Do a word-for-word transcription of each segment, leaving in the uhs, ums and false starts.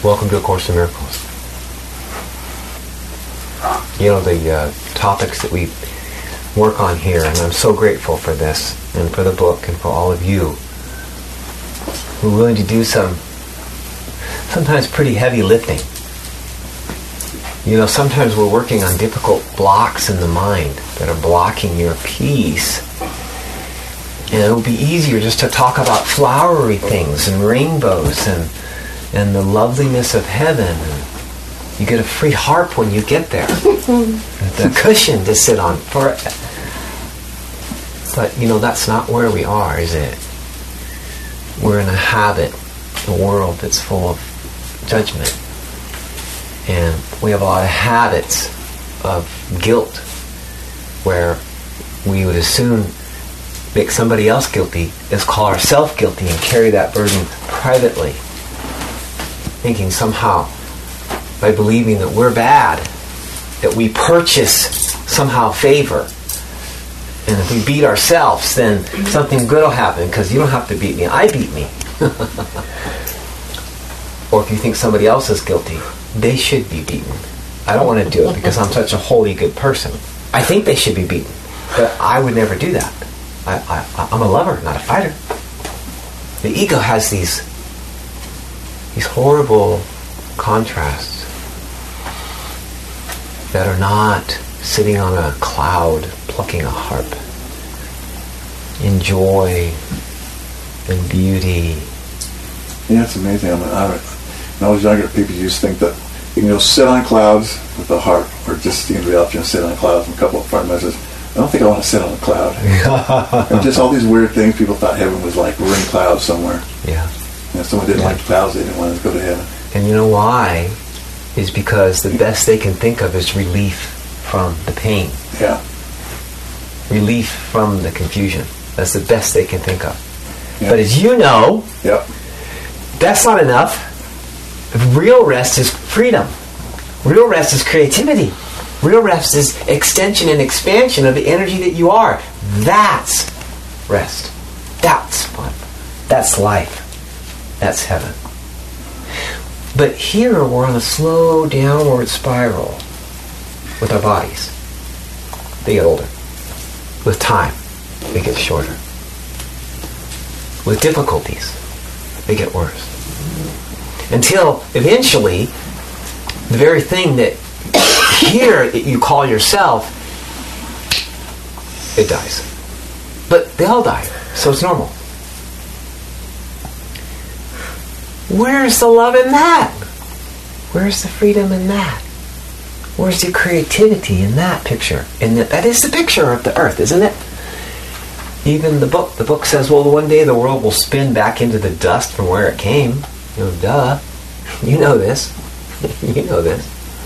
Welcome to A Course in Miracles. You know, the uh, topics that we work on here, and I'm so grateful for this, and for the book, and for all of you who are willing to do some, sometimes pretty heavy lifting. You know, sometimes we're working on difficult blocks in the mind that are blocking your peace. And it would be easier just to talk about flowery things and rainbows and and the loveliness of heaven. And you get a free harp when you get there. The cushion to sit on. For, but, you know, that's not where we are, is it? We're in a habit, a world that's full of judgment. And we have a lot of habits of guilt where we would as soon make somebody else guilty as call ourselves guilty and carry that burden privately, thinking somehow by believing that we're bad, that we purchase somehow favor. And if we beat ourselves, then something good will happen because you don't have to beat me, I beat me. Or if you think somebody else is guilty, they should be beaten. I don't want to do it because I'm such a holy good person. I think they should be beaten, but I would never do that. I, I, I'm a lover, not a fighter. The ego has these these horrible contrasts that are not sitting on a cloud plucking a harp in joy and beauty. Yeah, it's amazing. I mean, I, when I was younger, people used to think that you can go sit on clouds with a harp, or just you can be out there and sit on clouds. And a couple of friends messages. I don't think I want to sit on a cloud. And just all these weird things. People thought heaven was like we're in clouds somewhere. Yeah. And if someone didn't yeah. like clouds, they didn't want to go to heaven. And you know why? Is because the best they can think of is relief from the pain. Yeah. Relief from the confusion. That's the best they can think of. Yep. But as you know, yep. that's not enough. Real rest is freedom. Real rest is creativity. Real rest is extension and expansion of the energy that you are. That's rest. That's fun. That's life. That's heaven. But here we're on a slow downward spiral with our bodies. They get older. With time, they get shorter. With difficulties, they get worse. Until eventually, the very thing that here that you call yourself, it dies. But they all die, so it's normal. Where's the love in that? Where's the freedom in that? Where's the creativity in that picture? And that, that is the picture of the earth, isn't it? Even the book, the book says, well, one day the world will spin back into the dust from where it came. You know, duh. You know this. You know this.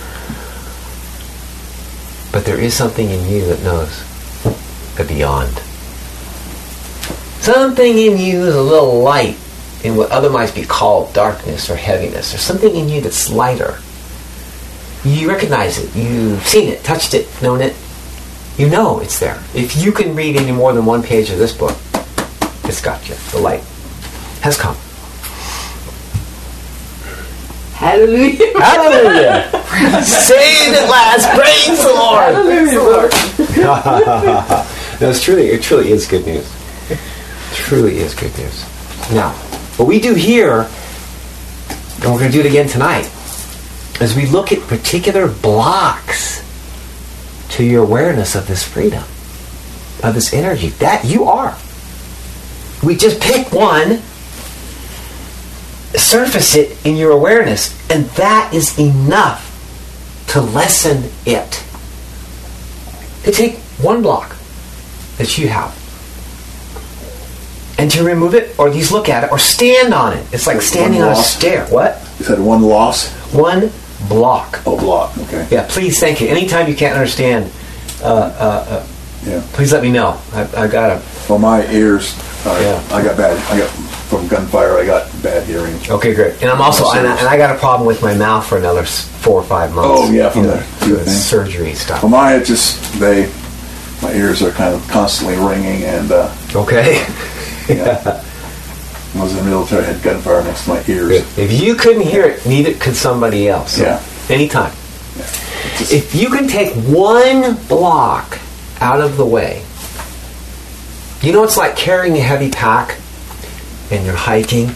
But there is something in you that knows the beyond. Something in you is a little light in what otherwise be called darkness or heaviness. There's something in you that's lighter. You recognize it. You've seen it, touched it, known it. You know it's there. If you can read any more than one page of this book, it's got you. The light has come. Hallelujah. Hallelujah. Saved at last. Praise the Lord. Praise the Lord. No, it's truly, it truly is good news. It truly is good news. Now, what we do here, and we're going to do it again tonight, is we look at particular blocks to your awareness of this freedom, of this energy that you are. We just pick one, surface it in your awareness, and that is enough to lessen it. To take one block that you have and to remove it, or just look at it, or stand on it. It's like standing on a stair. What? You said one loss? One block. Oh, block. Okay. Yeah, please, thank you. Anytime you can't understand, uh, uh, uh, yeah. please let me know. I, I got a... Well, my ears, uh, yeah. I got bad, I got, from gunfire, I got bad hearing. Okay, great. And I'm also, and I, and I got a problem with my mouth for another four or five months. Oh, yeah, from you know, the thing. surgery stuff. Well, mine, it just, they, my ears are kind of constantly ringing, and, uh... Okay. yeah. I was in the military, I had gunfire next to my ears. If you couldn't hear it, neither could somebody else. Yeah. Anytime. Yeah. Just, If you can take one block out of the way, you know it's like carrying a heavy pack and you're hiking,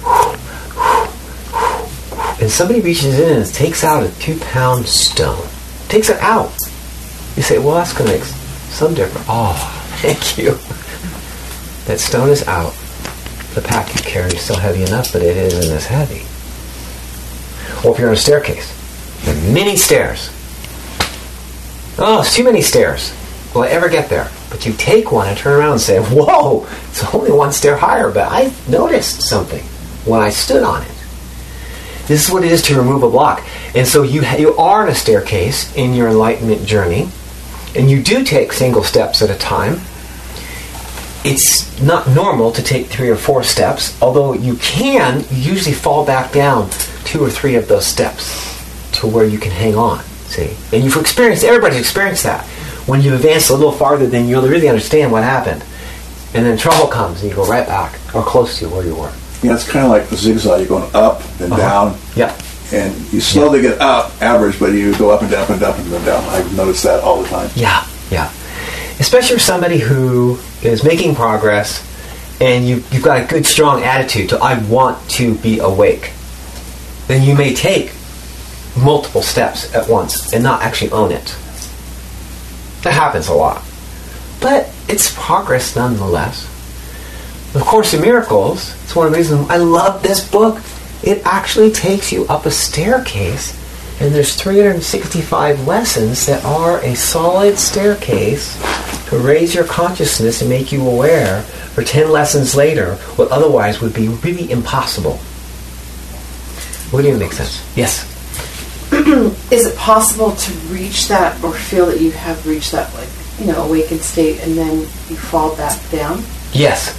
and somebody reaches in and takes out a two-pound stone. Takes it out. You say, well, that's going to make some difference. Oh, thank you. That stone is out. The pack you carry is still heavy enough, but it isn't as heavy. Or if you're on a staircase, there are many stairs. Oh, it's too many stairs. Will I ever get there? But you take one and turn around and say, whoa, it's only one stair higher, but I noticed something when I stood on it. This is what it is to remove a block. And so you ha- you are on a staircase in your enlightenment journey, and you do take single steps at a time. It's not normal to take three or four steps, although you can usually fall back down two or three of those steps to where you can hang on, see? And you've experienced, everybody's experienced that. When you advance a little farther than you really understand what happened, and then trouble comes and you go right back, or close to where you were. yeah, it's kind of like the zigzag. You're going up, then Uh-huh. down. Yeah. And you slowly get up, average, but you go up and down, up and down, and then down. I've noticed that all the time. Yeah, yeah. Especially for somebody who is making progress and you, you've got a good, strong attitude to, I want to be awake. Then you may take multiple steps at once and not actually own it. That happens a lot. But it's progress nonetheless. Of Course in Miracles, it's one of the reasons I love this book. It actually takes you up a staircase, and there's three hundred sixty-five lessons that are a solid staircase to raise your consciousness and make you aware for ten lessons later what otherwise would be really impossible. Would even make sense? Yes. Is it possible to reach that or feel that you have reached that, like, you know, awakened state and then you fall back down? Yes.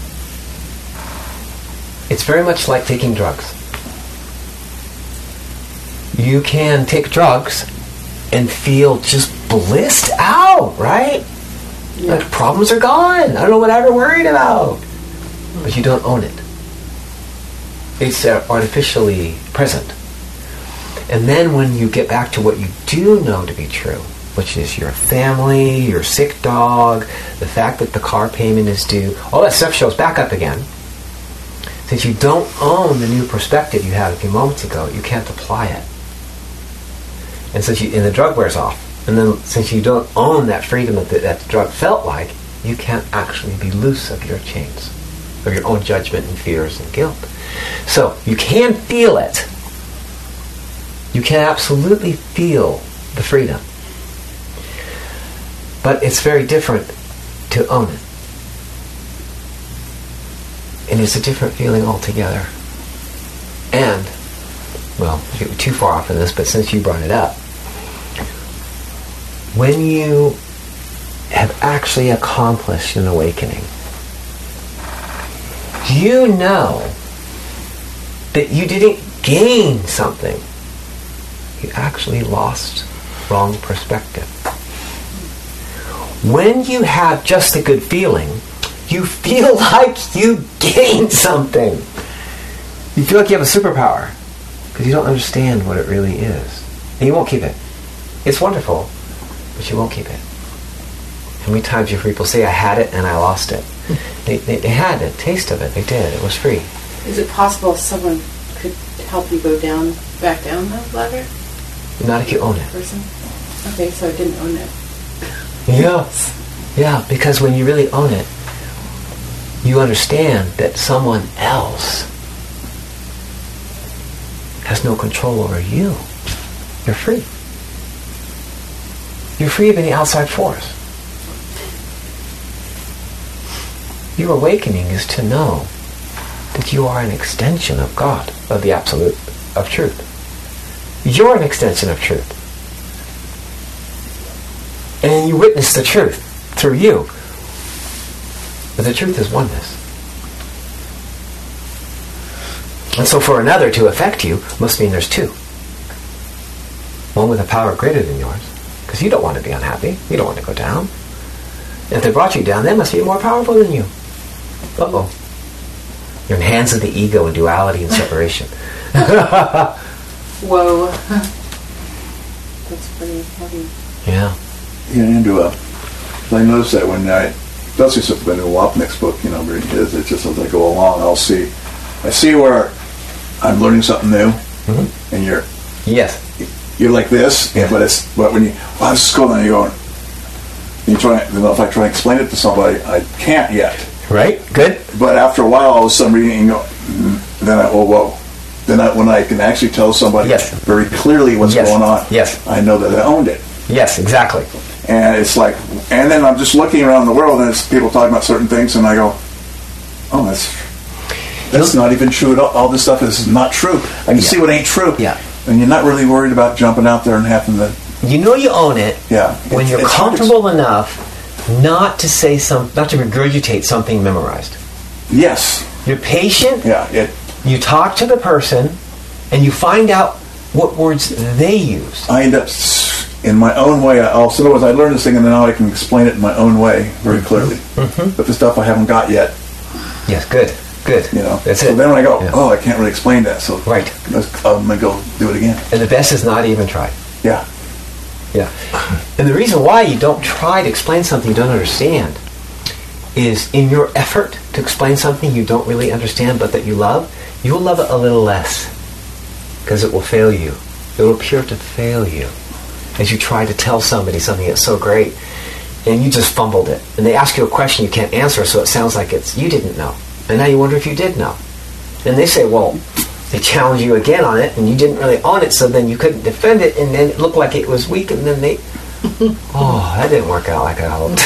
It's very much like taking drugs. You can take drugs and feel just blissed out, right? Yeah. Like problems are gone. I don't know what I ever worried about. But you don't own it. It's uh, artificially present. And then when you get back to what you do know to be true, which is your family, your sick dog, the fact that the car payment is due, all that stuff shows back up again. Since you don't own the new perspective you had a few moments ago, you can't apply it. And since you, and the drug wears off, and then since you don't own that freedom that the, that the drug felt like, you can't actually be loose of your chains, of your own judgment and fears and guilt. So you can feel it. You can absolutely feel the freedom. But it's very different to own it. And it's a different feeling altogether. And, well, I get too far off in this, but since you brought it up, when you have actually accomplished an awakening, you know that you didn't gain something. You actually lost wrong perspective. When you have just a good feeling, you feel like you gained something. You feel like you have a superpower because you don't understand what it really is. And you won't keep it. It's wonderful, but you won't keep it. How many times you hear people say, I had it and I lost it? They, they, they had a taste of it. They did. It was free. Is it possible someone could help you go down, back down the ladder? Not if you own it. Person? Okay, so I didn't own it. Yeah. Yeah, because when you really own it, you understand that someone else has no control over you. You're free. You're free of any outside force. Your awakening is to know that you are an extension of God, of the Absolute, of truth. You're an extension of truth. And you witness the truth through you. But the truth is oneness. And so for another to affect you must mean there's two. One with a power greater than yours. Because you don't want to be unhappy. You don't want to go down. And if they brought you down, they must be more powerful than you. Uh-oh. You're in the hands of the ego and duality and separation. Whoa. That's pretty heavy. Yeah. Yeah, into a. I noticed that when I, especially since the new Wapnick's book, you know, reading his, it's just as I go along, I'll see, I see where I'm learning something new, Mm-hmm. and you're, Yes. you're like this, Yeah. but it's, but when you, well, this is cool, and you're going, you try, you know, if I try to explain it to somebody, I can't yet. Right? Good? But after a while, all of a sudden reading, it, you go, mm, then I, oh, whoa. Then I, when I can actually tell somebody Yes. very clearly what's Yes. going on, Yes. I know that I owned it. Yes, exactly. And it's like, and then I'm just looking around the world, and it's people talking about certain things, and I go, oh, that's that's not even true at all. All this stuff is not true. I can Yeah. see what ain't true. Yeah. And you're not really worried about jumping out there and having to, You know you own it yeah. when It's- you're it's hard to- comfortable enough not to say some, not to regurgitate something memorized. Yes. You're patient. Yeah. It, You talk to the person, and you find out what words they use. I end up s- in my own way. I also, in other words, I learned this thing, and then now I can explain it in my own way very clearly. Mm-hmm. But the stuff I haven't got yet, Yes, good, good. you know. That's so it. then when I go, Yeah. oh, I can't really explain that. So Right. let's, I'm gonna go do it again. And the best is not even try. Yeah. Yeah. And the reason why you don't try to explain something you don't understand is in your effort to explain something you don't really understand but that you love, you will love it a little less because it will fail you. It will appear to fail you as you try to tell somebody something that's so great and you just fumbled it. And they ask you a question you can't answer, so it sounds like it's you didn't know. And now you wonder if you did know. And they say, well, they challenge you again on it, and you didn't really own it, so then you couldn't defend it, and then it looked like it was weak, and then they, oh, that didn't work out like I hoped.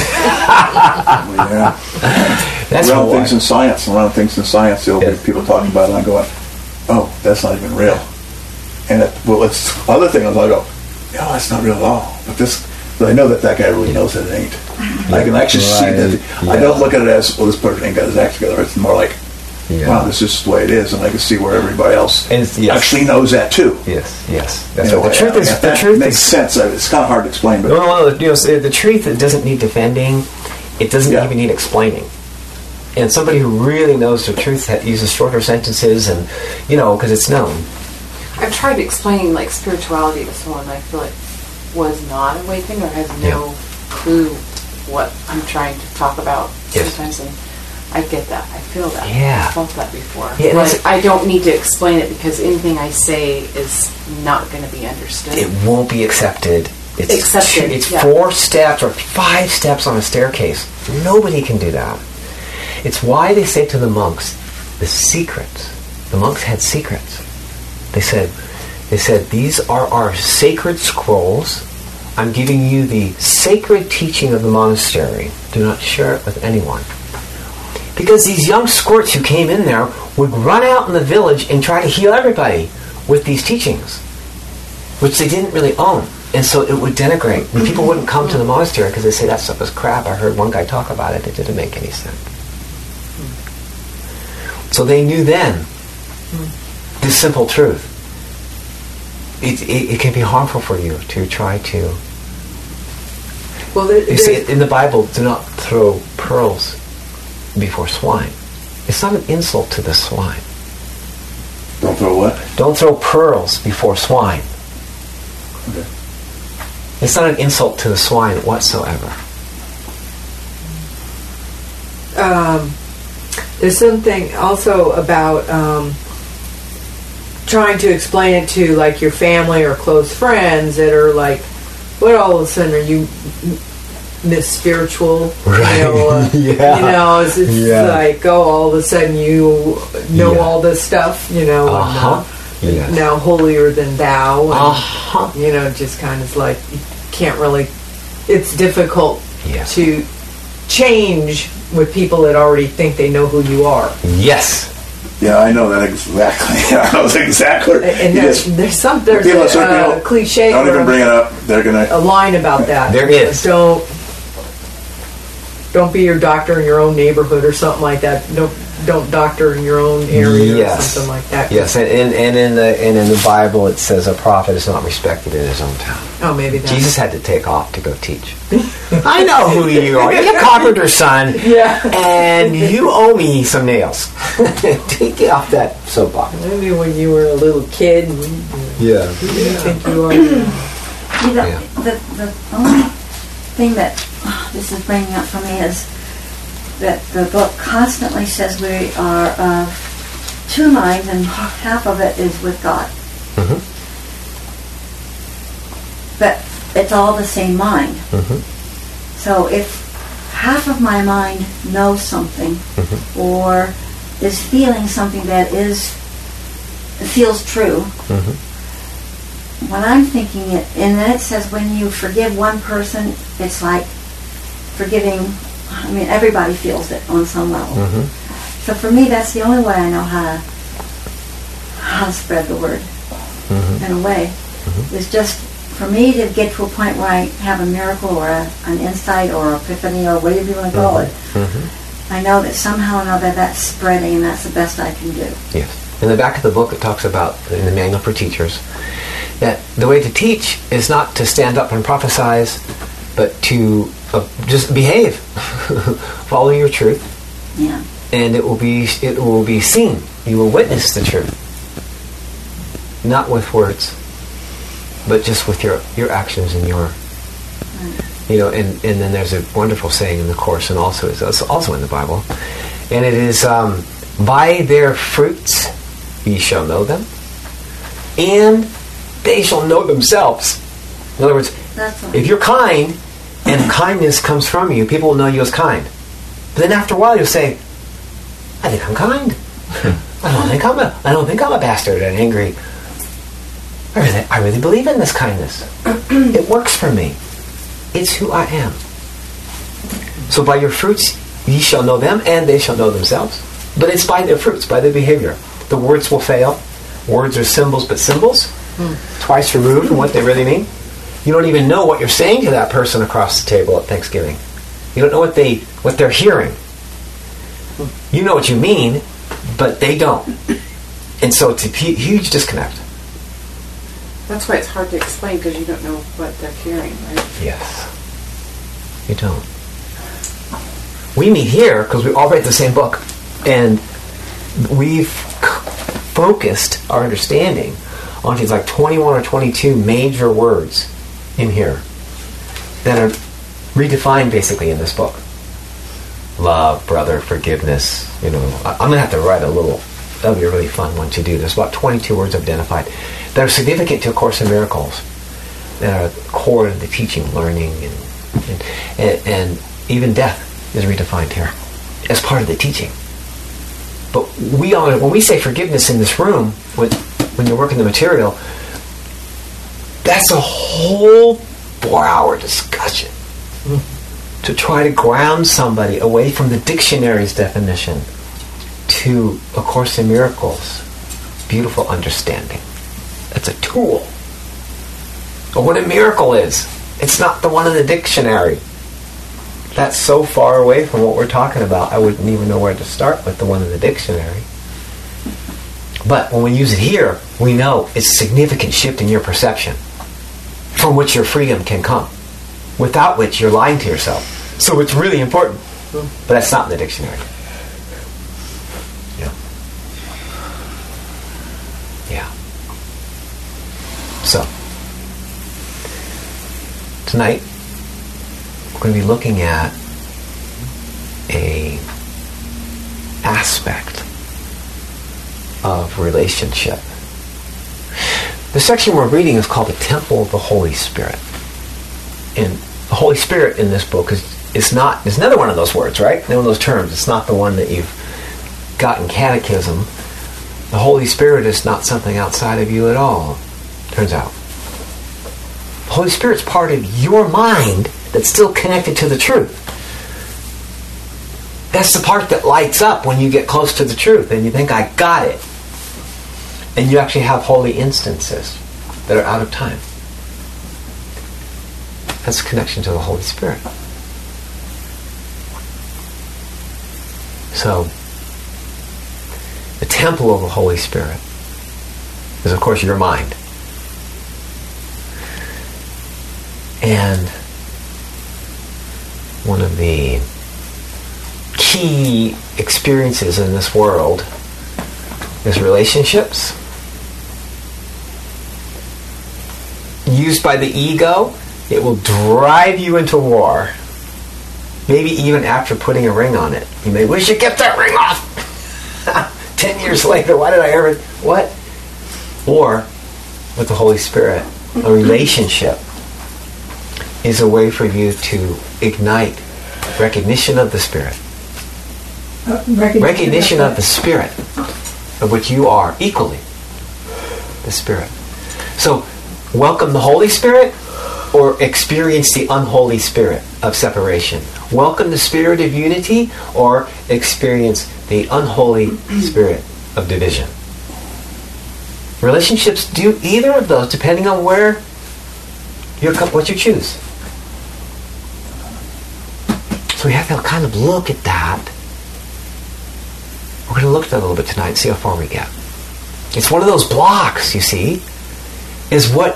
Yeah. That's around why. things in science, around things in science, there'll Yes. be people talking about it, and I'm going, oh, that's not even real. And it, well, it's other thing, I'll go, no, that's not real at all. But this, but I know that that guy really knows that it ain't. I can actually see Right. that. I Yeah. don't look at it as, well, this person ain't got his act together. It's more like, Yeah. wow, this is the way it is, and I can see where everybody else And it's- yes. actually knows that too. Yes, yes. That's You know, right. The truth is, if the that truth makes is, sense. It's kind of hard to explain, but no, no, no, you know, so the truth, it doesn't need defending. It doesn't Yeah. even need explaining. And somebody who really knows the truth that uses shorter sentences and, you know, because it's known. I've tried explaining like spirituality to someone I feel like was not awakened or has no clue what I'm trying to talk about Yes. sometimes, and I get that. I feel that. Yeah. I felt that before. Yeah, and but it's- I don't need to explain it because anything I say is not going to be understood. It won't be accepted. It's Accepted, It's yeah. four steps or five steps on a staircase. Nobody can do that. It's why they say to the monks, the secrets. The monks had secrets. They said, they said, these are our sacred scrolls. I'm giving you the sacred teaching of the monastery. Do not share it with anyone. Because these young squirts who came in there would run out in the village and try to heal everybody with these teachings, which they didn't really own. And so it would denigrate. And people wouldn't come to the monastery because they say that stuff is crap. I heard one guy talk about it. It didn't make any sense. So they knew then this simple truth. It, it, it can be harmful for you to try to... Well, there, You see, there's- in the Bible, do not throw pearls before swine. It's not an insult to the swine. don't throw what? Don't throw pearls before swine. Okay. It's not an insult to the swine whatsoever. um, there's something also about um, trying to explain it to like your family or close friends that are like, what all of a sudden are you Miss Spiritual? Right. You know, uh, Yeah. you know, it's, it's Yeah. like, oh, all of a sudden you know Yeah. all this stuff, you know, Uh-huh. and Yes. uh, now holier than thou, and Uh-huh. you know, just kind of like you can't really. It's difficult Yes. to change with people that already think they know who you are. Yes. Yeah, I know that exactly. I know exactly. And You there's, just- there's some there's people, a, certain uh, people cliche don't or even bring it up. They're gonna. a line about that. There is. Don't don't be your doctor in your own neighborhood or something like that. Don't don't doctor in your own area Yes. or something like that. Yes, and, and, and in the and in the Bible it says a prophet is not respected in his own town. Oh, maybe that. Jesus had to take off to go teach. I know who you are. You're a carpenter's son. Yeah. And you owe me some nails. Take it off that soapbox. Maybe when you were a little kid, you, Yeah. you think you are. See, the, Yeah. the, the only thing that oh, this is bringing up for me is that the book constantly says we are of two minds and half of it is with God. Mm-hmm. But it's all the same mind. Mm-hmm. So if half of my mind knows something Mm-hmm. or is feeling something that is feels true, Mm-hmm. when I'm thinking it, and then it says when you forgive one person, it's like forgiving, I mean, everybody feels it on some level. Mm-hmm. So for me, that's the only way I know how to, how to spread the word, Mm-hmm. in a way. Mm-hmm. It's just, for me to get to a point where I have a miracle or a, an insight or epiphany or whatever you want to call it, Mm-hmm. I know that somehow or another that's spreading and that's the best I can do. Yes. In the back of the book it talks about, in the manual for teachers, that the way to teach is not to stand up and prophesize, but to uh, just behave. Follow your truth, Yeah. and it will be it will be seen. You will witness the truth, not with words, but just with your, your actions and your, you know. And, and then there's a wonderful saying in the Course, and also it's also in the Bible, and it is, um, "By their fruits ye shall know them, and they shall know themselves." In other words, That's what if you're kind and kindness comes from you, people will know you as kind. But then after a while, you'll say, "I think I'm kind. I don't think I'm a. I don't think I'm a bastard and angry. I really, I really believe in this kindness. It works for me. It's who I am." So by your fruits ye shall know them, and they shall know themselves. But it's by their fruits, by their behavior. The words will fail. Words are symbols, but symbols, twice removed from what they really mean. You don't even know what you're saying to that person across the table at Thanksgiving. You don't know what they what they're hearing. You know what you mean, but they don't. And so it's a hu- huge disconnect. That's why it's hard to explain, because you don't know what they're hearing, right? Yes. You don't. We meet here because we all write the same book, and we've c- focused our understanding on things like twenty-one or twenty-two major words in here that are redefined basically in this book. Love, brother, forgiveness. You know, I- I'm going to have to write a little, that'll be a really fun one to do. There's about twenty-two words identified that are significant to A Course in Miracles, that are core to the teaching, learning, and, and, and, and even death is redefined here as part of the teaching. But we all, when we say forgiveness in this room, when, when you're working the material, that's a whole four-hour discussion to try to ground somebody away from the dictionary's definition to A Course in Miracles. Beautiful understanding. That's a tool. But what a miracle is, it's not the one in the dictionary. That's so far away from what we're talking about, I wouldn't even know where to start with the one in the dictionary. But when we use it here, we know it's a significant shift in your perception, from which your freedom can come, without which you're lying to yourself. So it's really important. But that's not in the dictionary. Yeah. Yeah. So, tonight, we're going to be looking at a aspect of relationship. The section we're reading is called the Temple of the Holy Spirit. And the Holy Spirit in this book is, is not, is another one of those words, right? One of those terms. It's not the one that you've got in catechism. The Holy Spirit is not something outside of you at all, turns out. The Holy Spirit's part of your mind that's still connected to the truth. That's the part that lights up when you get close to the truth and you think, I got it. And you actually have holy instances that are out of time. That's a connection to the Holy Spirit. So, the temple of the Holy Spirit is, of course, your mind. And one of the key experiences in this world is relationships. Used by the ego, it will drive you into war. Maybe even after putting a ring on it. You may wish you kept that ring off. Ten years later, why did I ever... What? Or, with the Holy Spirit, a relationship is a way for you to ignite recognition of the Spirit. Uh, recognition, Recognition of the Spirit, of which you are equally the Spirit. So, welcome the Holy Spirit, or experience the unholy spirit of separation. Welcome the spirit of unity, or experience the unholy spirit of division. Relationships do either of those depending on where you're, what you choose. So we have to kind of look at that. We're going to look at that a little bit tonight and see how far we get. It's one of those blocks, you see, is what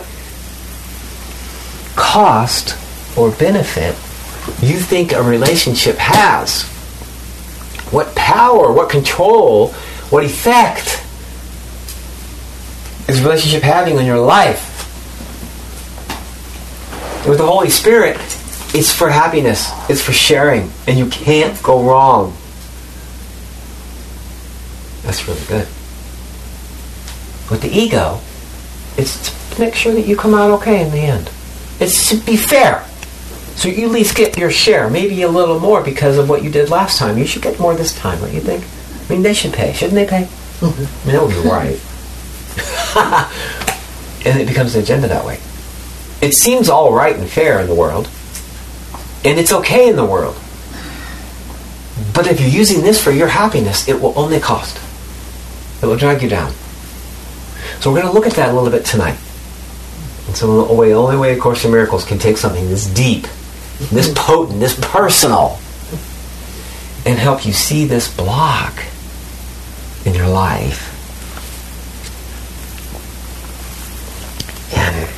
cost or benefit you think a relationship has. What power, what control, what effect is a relationship having on your life? With the Holy Spirit, it's for happiness, it's for sharing, and you can't go wrong. That's really good. With the ego, it's to make sure that you come out okay in the end. It's to be fair. So you at least get your share, maybe a little more because of what you did last time. You should get more this time, don't you think? I mean, they should pay. Shouldn't they pay? Mm-hmm. I mean, that would be right. And it becomes an agenda that way. It seems all right and fair in the world. And it's okay in the world. But if you're using this for your happiness, it will only cost. It will drag you down. So we're going to look at that a little bit tonight. And so the way, only way A Course in Miracles can take something this deep, this potent, this personal, and help you see this block in your life. And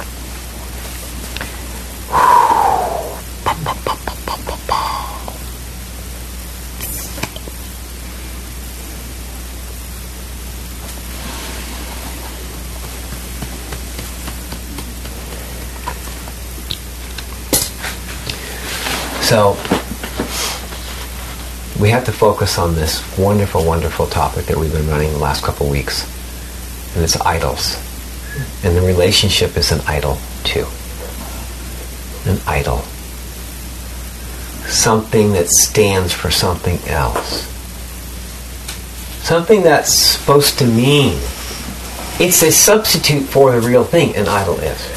so, we have to focus on this wonderful, wonderful topic that we've been running the last couple of weeks. And it's idols. And the relationship is an idol, too. An idol. Something that stands for something else. Something that's supposed to mean. It's a substitute for the real thing, an idol is.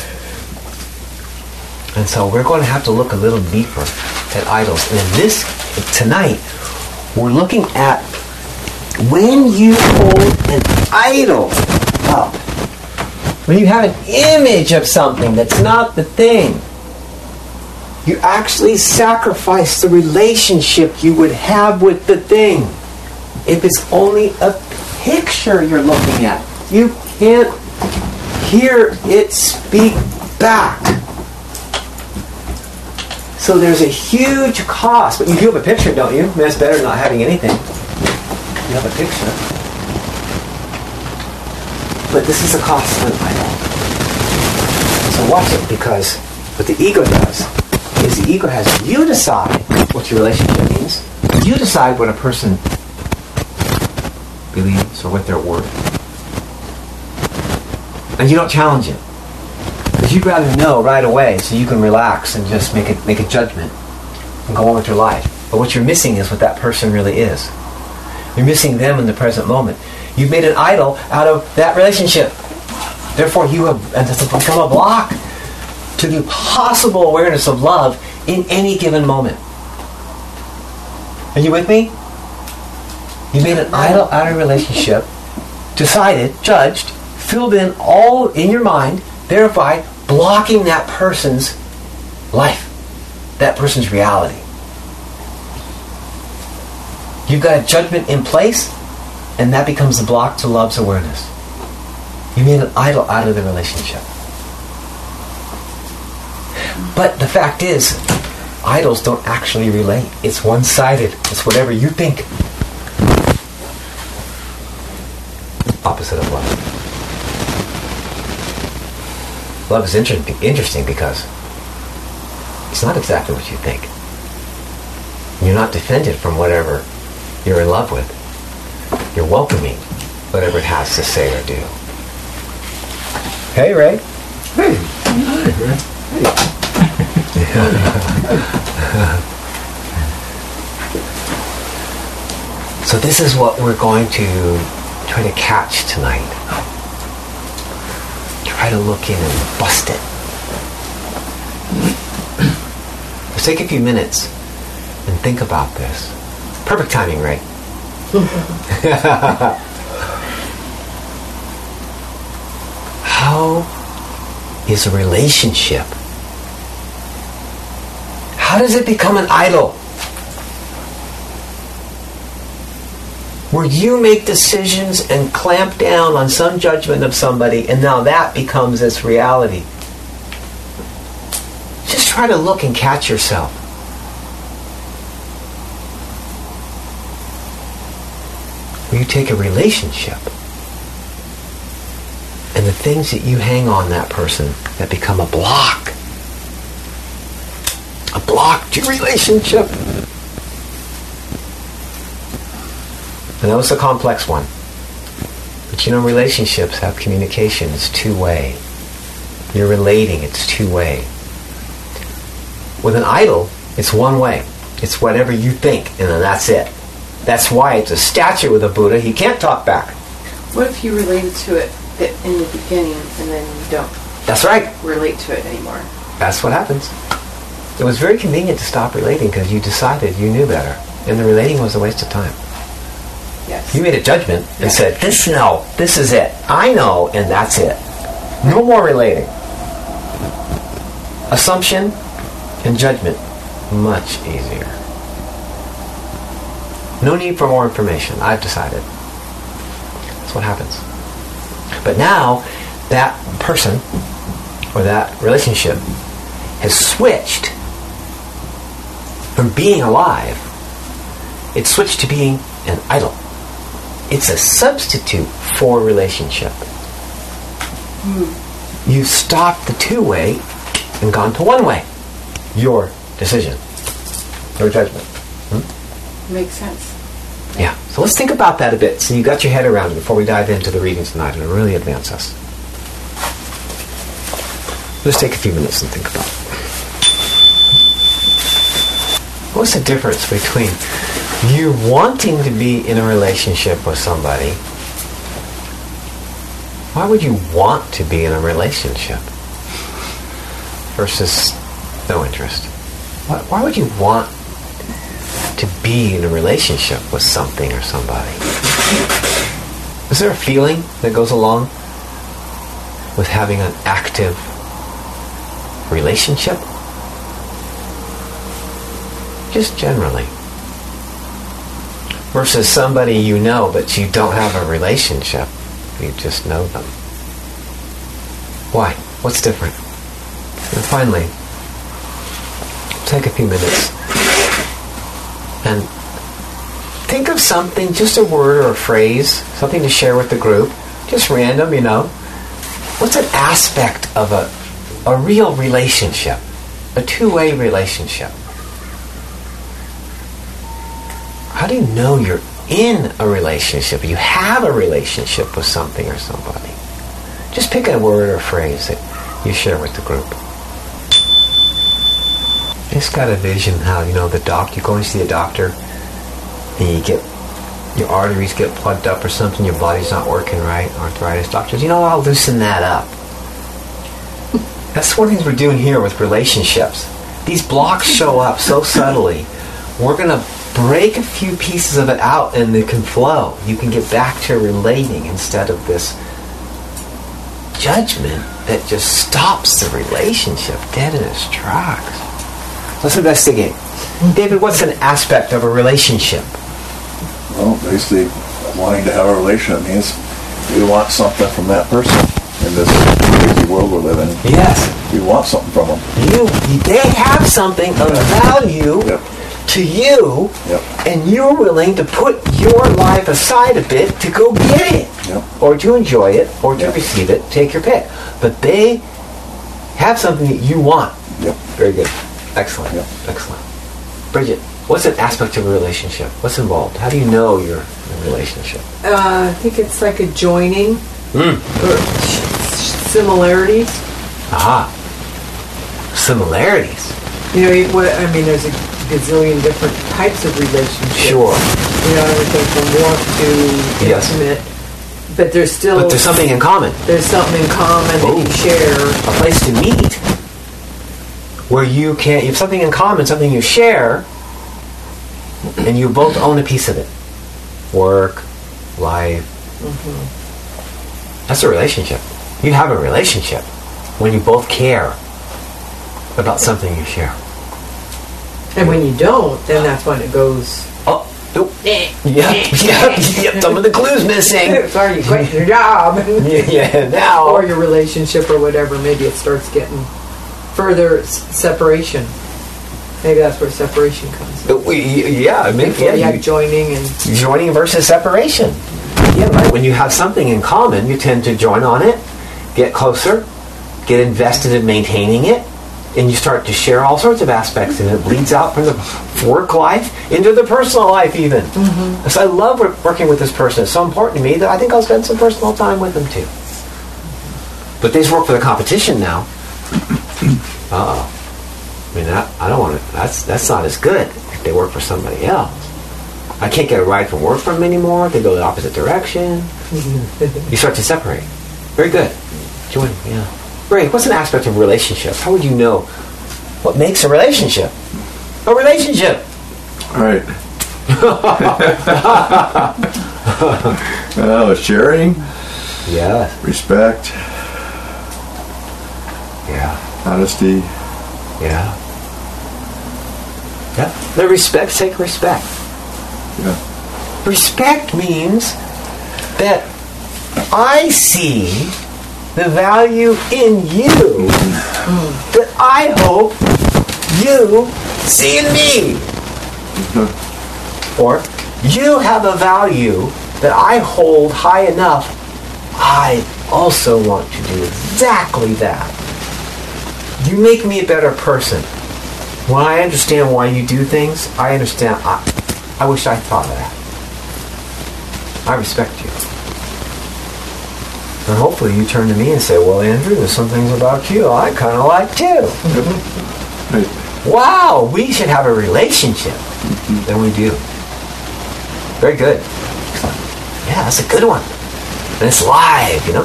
And so we're going to have to look a little deeper at idols. And in this, tonight, we're looking at when you hold an idol up. When you have an image of something that's not the thing, you actually sacrifice the relationship you would have with the thing. If it's only a picture you're looking at, you can't hear it speak back. So there's a huge cost. But you do have a picture, don't you? I mean, that's better than not having anything. You have a picture. But this is the cost of an idol. So watch it, because what the ego does is the ego has you decide what your relationship means. You decide what a person believes or what they're worth. And you don't challenge it. Because you'd rather know right away so you can relax and just make a, make a judgment and go on with your life. But what you're missing is what that person really is. You're missing them in the present moment. You've made an idol out of that relationship. Therefore, you have and it's become a block to the possible awareness of love in any given moment. Are you with me? You made an idol out of a relationship, decided, judged, filled in all in your mind, thereby blocking that person's life, that person's reality. You've got a judgment in place, And that becomes a block to love's awareness. You made an idol out of the relationship. But the fact is, idols don't actually relate. It's one-sided. It's whatever you think. Opposite of love. Love is inter- interesting because it's not exactly what you think. You're not defended from whatever you're in love with. You're welcoming whatever it has to say or do. Hey, Ray. Hey. Hi, Ray. So this is what we're going to try to catch tonight. Try to look in and bust it. Let's take a few minutes and think about this. Perfect timing, Ray. How is a relationship? How does it become an idol? Where you make decisions and clamp down on some judgment of somebody, and now that becomes its reality. Just try to look and catch yourself. Where you take a relationship and the things that you hang on that person that become a block. A block to your relationship. I know it's a complex one. But you know, relationships have communication. It's two-way. You're relating. It's two-way. With an idol, it's one way. It's whatever you think, and then that's it. That's why it's a statue with a Buddha. He can't talk back. What if you related to it in the beginning and then you don't That's right. relate to it anymore? That's what happens. It was very convenient to stop relating because you decided you knew better. And the relating was a waste of time. Yes. You made a judgment and Yeah. said, this, no, this is it. I know, and that's it. No more relating. Assumption and judgment, much easier. No need for more information. I've decided. That's what happens. But now, that person or that relationship has switched from being alive. It's switched to being an idol. It's a substitute for relationship. Mm. You've stopped the two-way and gone to one-way. Your decision. Your judgment. Hmm? Makes sense. Yeah. So let's think about that a bit so you got your head around it before we dive into the reading tonight and really advance us. Let's take a few minutes and think about it. What's the difference between you wanting to be in a relationship with somebody? Why would you want to be in a relationship versus no interest? Why, why would you want to be in a relationship with something or somebody? Is there a feeling that goes along with having an active relationship? Just generally. Versus somebody you know but you don't have a relationship. You just know them. Why? What's different? And finally, take a few minutes and think of something, just a word or a phrase, something to share with the group, just random, you know. What's an aspect of a, a real relationship, a two-way relationship? How do you know you're in a relationship? You have a relationship with something or somebody. Just pick a word or phrase that you share with the group. Just got a vision how, you know, the doc, you go and see a doctor and you get, your arteries get plugged up or something, your body's not working right, arthritis. Doctors, you know, I'll loosen that up. That's one of the things we're doing here with relationships. These blocks show up so subtly. We're going to break a few pieces of it out and it can flow. You can get back to relating instead of this judgment that just stops the relationship dead in its tracks. Let's investigate. David, what's an aspect of a relationship? Well, basically, wanting to have a relation. It means we want something from that person in this crazy world we're living in. Yes. We want something from them. You, they have something of value Yep. to you, Yep. and you're willing to put your life aside a bit to go get it, Yep. or to enjoy it, or to Yep. receive it. Take your pick. But they have something that you want. Yep. Very good. Excellent. Yep. Excellent. Bridget, what's an aspect of a relationship? What's involved? How do you know you're in a relationship? Uh, I think it's like a joining Mm. or sh- similarities. Aha. Similarities. You know, it- what I mean, there's a gazillion different types of relationships. Sure. You know, everything from warmth to Yes. intimate. But there's still But there's something in common. there's something in common that Oh. you share. A place to meet where you can, you have something in common, something you share, and you both own a piece of it. Work, life. That's a relationship. You have a relationship when you both care about something you share. And when you don't, then that's when it goes. Oh, nope. Yep, yep, yep. Some of the clues missing. Sorry, you quit your job. Yeah, yeah, now. Or your relationship or whatever. Maybe it starts getting further s- separation. Maybe that's where separation comes in. We, yeah, I mean, Before yeah, you have you, joining and joining versus separation. Yeah, right. When you have something in common, you tend to join on it, get closer, get invested in maintaining it, and you start to share all sorts of aspects, and it bleeds out from the work life into the personal life even. Mm-hmm. So I love wor- working with this person. It's so important to me that I think I'll spend some personal time with them too. But they just work for the competition now. Uh-oh. I mean, that, I don't want to, that's, that's not as good if they work for somebody else. I can't get a ride from work from them anymore. They go the opposite direction. You start to separate. Very good. Join, yeah. Ray, what's an aspect of relationships? How would you know what makes a relationship? A relationship. All right. uh, sharing, Yeah. respect, Yeah. honesty. Yeah. Yeah. The respect, take respect. Yeah. Respect means that I see the value in you that I hope you see in me. Or you have a value that I hold high enough, I also want to do exactly that. You make me a better person. When I understand why you do things, I understand, I, I wish I thought of that. I respect you. And hopefully you turn to me and say, well, Andrew, there's some things about you I kind of like too. Right. Wow, we should have a relationship. Then we do. Very good. Excellent. Yeah, that's a good one. And it's live, you know.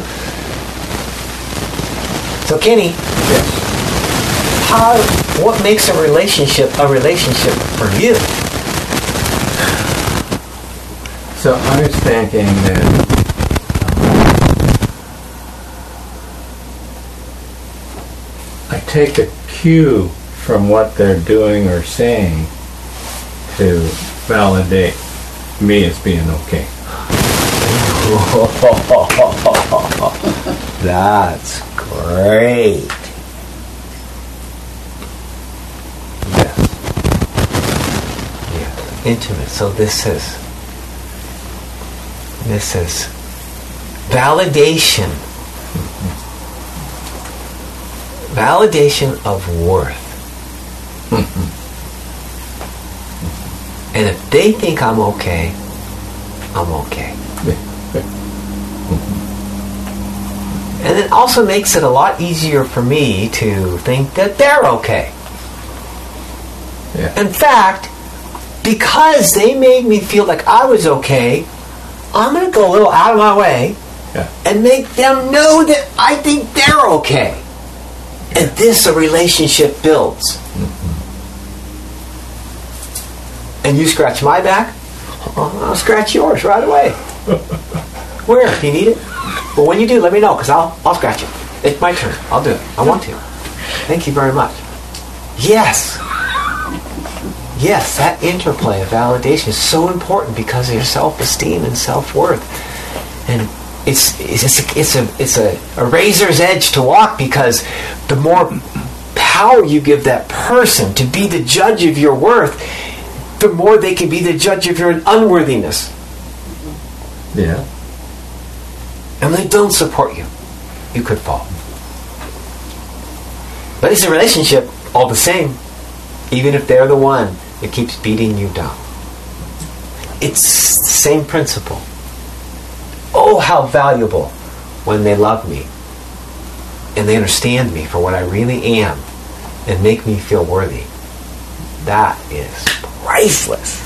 So Kenny, how, what makes a relationship a relationship for you? So I was thinking that um, I take a cue from what they're doing or saying to validate me as being okay. That's great. Yes. Yeah. Intimate. So this is this is validation. Validation of worth. And if they think I'm okay, I'm okay. And it also makes it a lot easier for me to think that they're okay. Yeah. In fact, because they made me feel like I was okay, I'm going to go a little out of my way Yeah. and make them know that I think they're okay. And this a relationship builds. And you scratch my back, I'll scratch yours right away. Where? Do you need it? Well, when you do, let me know, because I'll, I'll scratch it. It's my turn. I'll do it. I want to. Thank you very much. Yes. yes, that interplay of validation is so important because of your self-esteem and self-worth. And it's it's a, it's a it's a, a razor's edge to walk, because the more power you give that person to be the judge of your worth, the more they can be the judge of your unworthiness. Yeah. And when they don't support you, you could fall. But it's a relationship all the same, even if they're the one that keeps beating you down. It's the same principle. Oh, how valuable when they love me and they understand me for what I really am and make me feel worthy. That is priceless.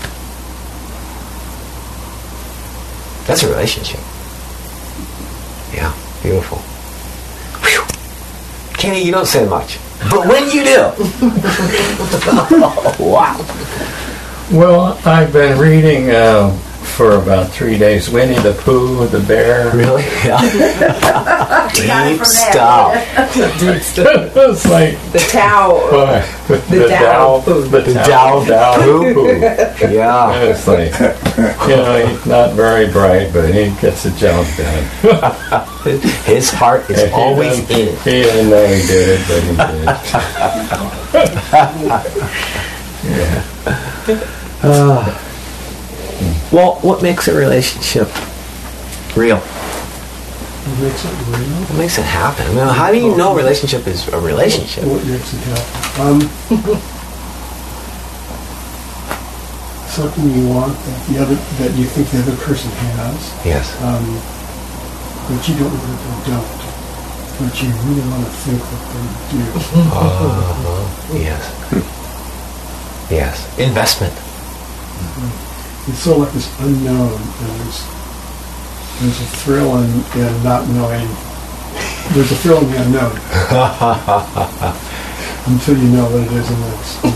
That's a relationship. Yeah, beautiful. Whew. Kenny, you don't say much. But when you do, oh, wow. Well, I've been reading uh, for about three days Winnie the Pooh, the bear. Really? Yeah. Deep stuff. Deep stuff. It's like The Tao. uh, The the Tao Tao, Pooh. the The Tao, Tao Tao Pooh. Pooh. Yeah. And it's like, you know, he's not very bright, but he gets the job done. His heart is And he always doesn't- in it. He didn't know he did it, but he did. Uh, well, what makes a relationship real? What makes it real? What makes it happen? I mean, how do you know a relationship is a relationship? What makes it happen? Um, something you want that the other that you think the other person has, Yes. um, but you don't know that they don't. But you really want to think that they do. Uh-huh. Yes. Yes. Investment. It's sort of like this unknown, and there's there's a thrill in, in not knowing. There's a thrill in the unknown until you know what it is, and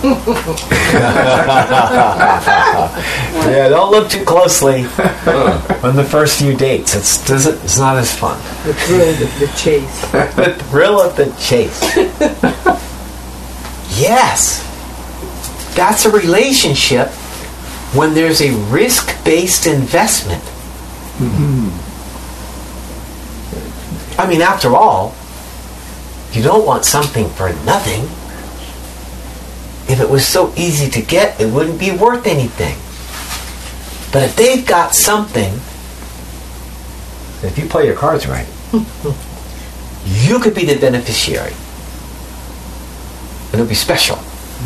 then Yeah, don't look too closely on the first few dates. It's doesn't. It's not as fun. The thrill of the chase. The thrill of the chase. Yes, that's a relationship when there's a risk-based investment. I mean, after all, you don't want something for nothing. If it was so easy to get, it wouldn't be worth anything. But if they've got something, if you play your cards right, you could be the beneficiary. And it'll be special.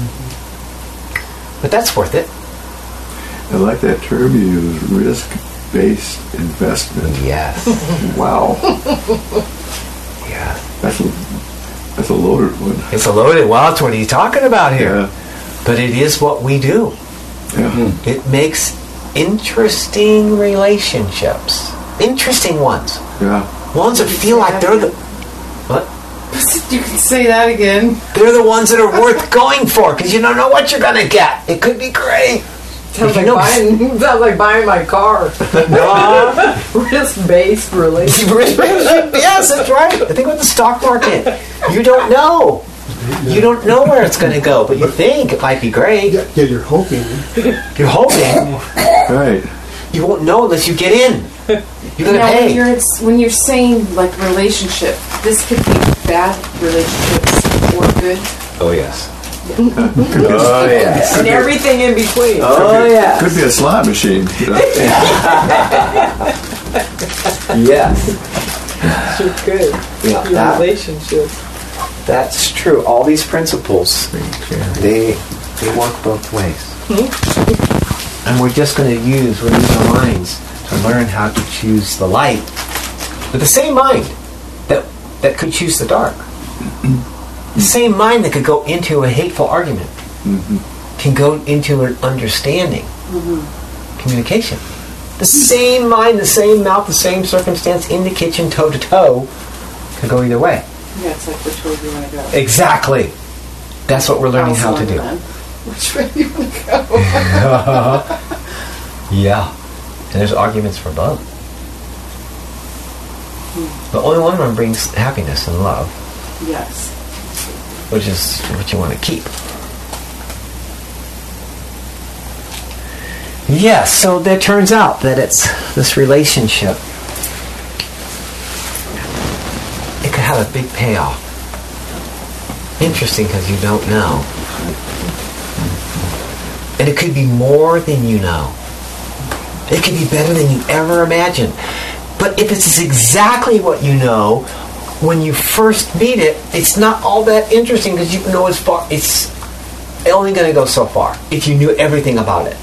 But that's worth it. I like that term you use, risk-based investment. Yes. Wow. Yeah. That's a, that's a loaded one. It's a loaded, well, that's what he's talking about here. Yeah. But it is what we do. Yeah. It makes interesting relationships. Interesting ones. Yeah. Ones that feel like they're the... What? You can say that again. They're the ones that are worth going for, because you don't know what you're going to get. It could be great. Sounds If like you know- buying. Sounds like buying my car. Risk-based relationship. Yes, that's right. I think with the stock market, you don't know. You don't know where it's going to go, but you think it might be great. yeah, yeah, you're hoping. You're hoping. Right. You won't know unless you get in. You're going to Now, when pay. you're when you're saying like relationship, this could be bad relationships or good. Oh, yes. Oh, yeah. And everything in between. Oh, yes. Could be a slot machine. You know? Yes. Sure could. Yeah, Your that, relationship. that's true. All these principles, they they work both ways. And we're just going to use, we'll use our minds to learn how to choose the light with the same mind that that could choose the dark. The same mind that could go into a hateful argument can go into an understanding, communication. The same mind, the same mouth, the same circumstance in the kitchen, toe to toe, can go either way. Yeah, it's like which way do you want to go? Exactly. That's what we're learning how to do. Then. Which way do you want to go? Yeah. And there's arguments for both. But only one of them brings happiness and love, Yes. which is what you want to keep. Yes, so that turns out that it's this relationship. It could have a big payoff. Interesting, because you don't know. And it could be more than you know. It could be better than you ever imagined. But if it's exactly what you know, when you first meet it, it's not all that interesting because you know as far. It's only going to go so far if you knew everything about it.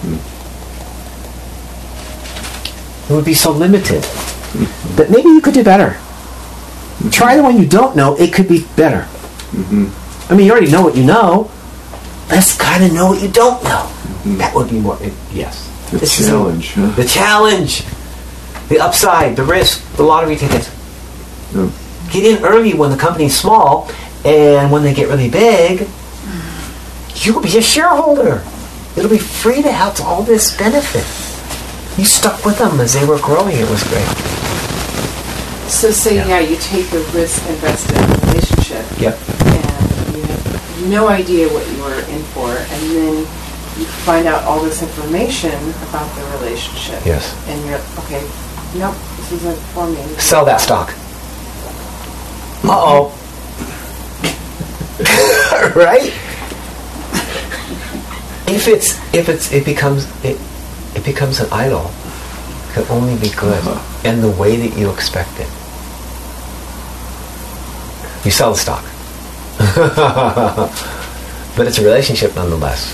It would be so limited. But maybe you could do better. Try the one you don't know. It could be better. Mm-hmm. I mean, you already know what you know. Let's kind of know what you don't know. Mm-hmm. That would be more. It, yes. The This challenge. Is, huh? the challenge. The upside. The risk. The lottery tickets. Yeah. Get in early when the company's small, and when they get really big, you'll be a shareholder. It'll be free to have all this benefit. You stuck with them as they were growing. It was great. So say, Yeah. yeah, you take the risk invested in a relationship. Yep. And you have no idea what you were in for, and then you find out all this information about the relationship. Yes. And you're, okay, nope, this isn't for me. Sell that stock. Uh-oh. Right? If it's if it's it becomes it it becomes an idol, it can only be good in the way that you expect it. You sell the stock. But it's a relationship nonetheless.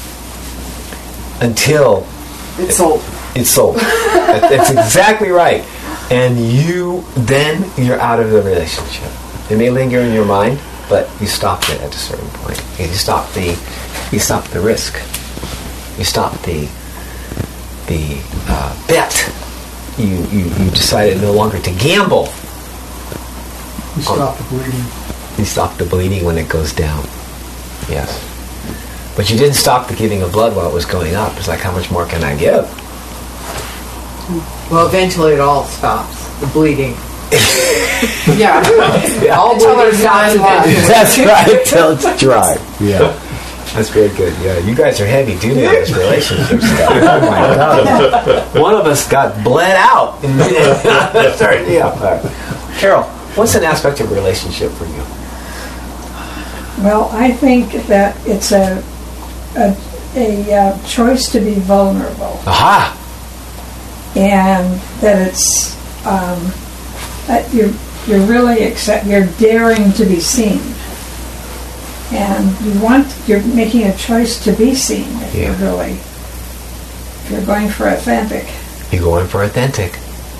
Until It's sold. it's sold. That's exactly right. And you then you're out of the relationship. It may linger in your mind, but you stopped it at a certain point. You stop the you stop the risk. You stop the the uh, bet. You, you you decided no longer to gamble. You stop the bleeding. You stop the bleeding when it goes down. Yes. But you didn't stop the giving of blood while it was going up. It's like, how much more can I give? Well, eventually it all stops. The bleeding. Yeah. Yeah. All bleeding stops eventually. That's right, till it's dry. Yeah. That's very good. Yeah, you guys are heavy duty on this relationship stuff. Oh my God. One of us got bled out. Sorry, yeah. All right. Carol, what's an aspect of a relationship for you? Well, I think that it's a a, a uh, choice to be vulnerable, Aha! and that it's um, that you're you're really accept you're daring to be seen, and you want you're making a choice to be seen. If Yeah. you're really if you're going for authentic. You're going for authentic.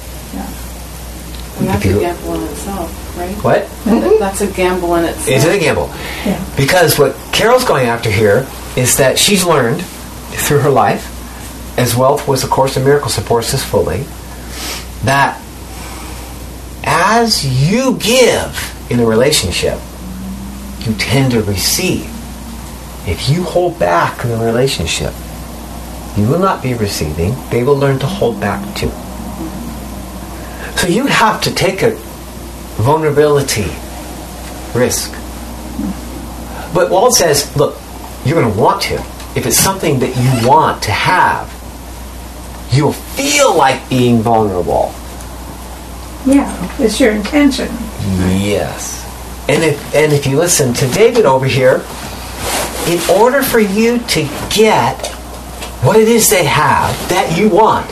And that's If you- a gamble in itself, right? What? That- That's a gamble in itself. Is it a gamble? Yeah. Because what Carol's going after here is that she's learned through her life, as Wealth was, of course, in Miracle supports this fully, that as you give in a relationship, you tend to receive. If you hold back in a relationship, you will not be receiving. They will learn to hold back too. So you have to take a vulnerability risk. But Walt says, look, you're going to want to. If it's something that you want to have, you'll feel like being vulnerable. Yeah, it's your intention. Yes. And if and if you listen to David over here, in order for you to get what it is they have that you want,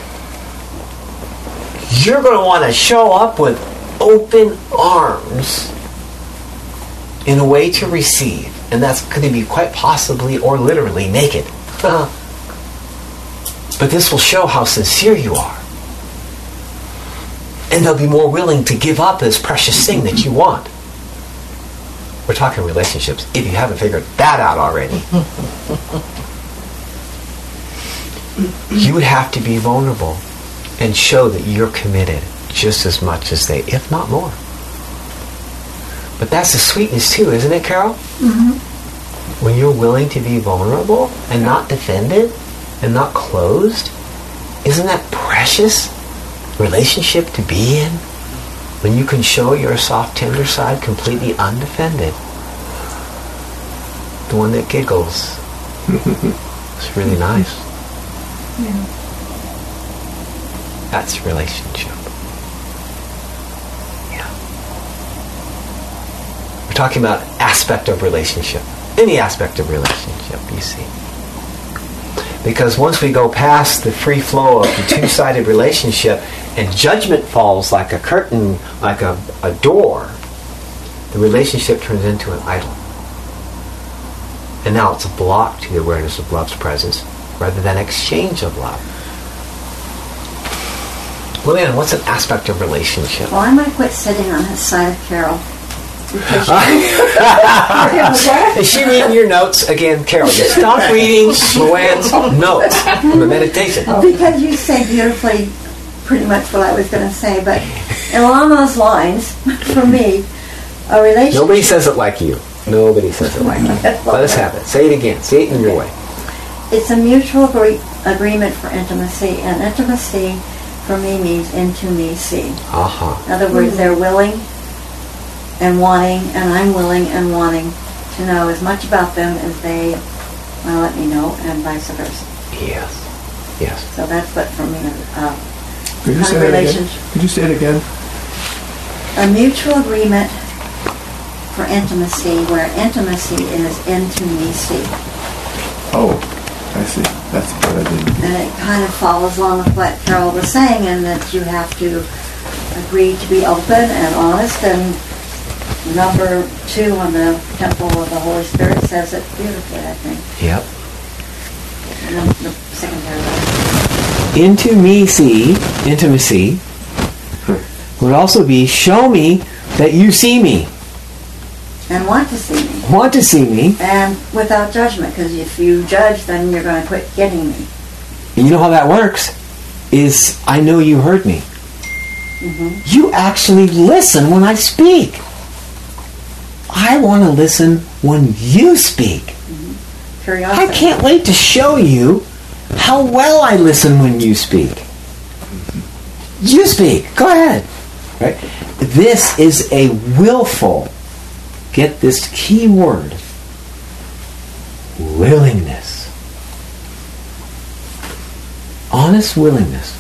you're going to want to show up with open arms in a way to receive. And that's going to be quite possibly or literally naked. But this will show how sincere you are. And they'll be more willing to give up this precious thing that you want. We're talking relationships, if you haven't figured that out already. You would have to be vulnerable and show that you're committed just as much as they, if not more. But that's the sweetness too, isn't it, Carol? Mm-hmm. When you're willing to be vulnerable and not defended and not closed, isn't that precious relationship to be in? When you can show your soft, tender side completely undefended. The one that giggles. It's really nice. Yeah. That's relationship. Yeah. We're talking about aspect of relationship. Any aspect of relationship, you see. Because once we go past the free flow of the two-sided relationship and judgment falls like a curtain, like a, a door, the relationship turns into an idol. And now it's a block to the awareness of love's presence rather than exchange of love. Lillian, what's an aspect of relationship? Well, I might quit sitting on his side of Carol. Because Is she reading your notes again, Carol? You stop reading Luann's notes from the meditation. Because you say beautifully pretty much what I was going to say, but along those lines, for me, a relationship... Nobody says it like you. Nobody says it like you. Let us have it. Say it again. Say it in your way. It's a mutual agree- agreement for intimacy, and intimacy for me means into me see. Aha. In other words, they're willing and wanting, and I'm willing and wanting to know as much about them as they want to let me know, and vice versa. Yes. Yes. So that's what for me uh, Could you kind say of it again? relationship. Could you say it again? A mutual agreement for intimacy, where intimacy is into me see. Oh, I see. That's what I didn't get. And it kind of follows along with what Carol was saying, in that you have to agree to be open and honest. And number two on the Temple of the Holy Spirit says it beautifully, I think. Yep. And then the second paragraph. Into me see, intimacy, would also be show me that you see me. And want to see me. Want to see me. And without judgment, because if you judge, then you're going to quit getting me. And you know how that works? Is I know you heard me. Mm-hmm. You actually listen when I speak. I want to listen when you speak. Mm-hmm. Curiosity. I can't wait to show you how well I listen when you speak. You speak. Go ahead. Right? This is a willful, get this key word, willingness. Honest willingness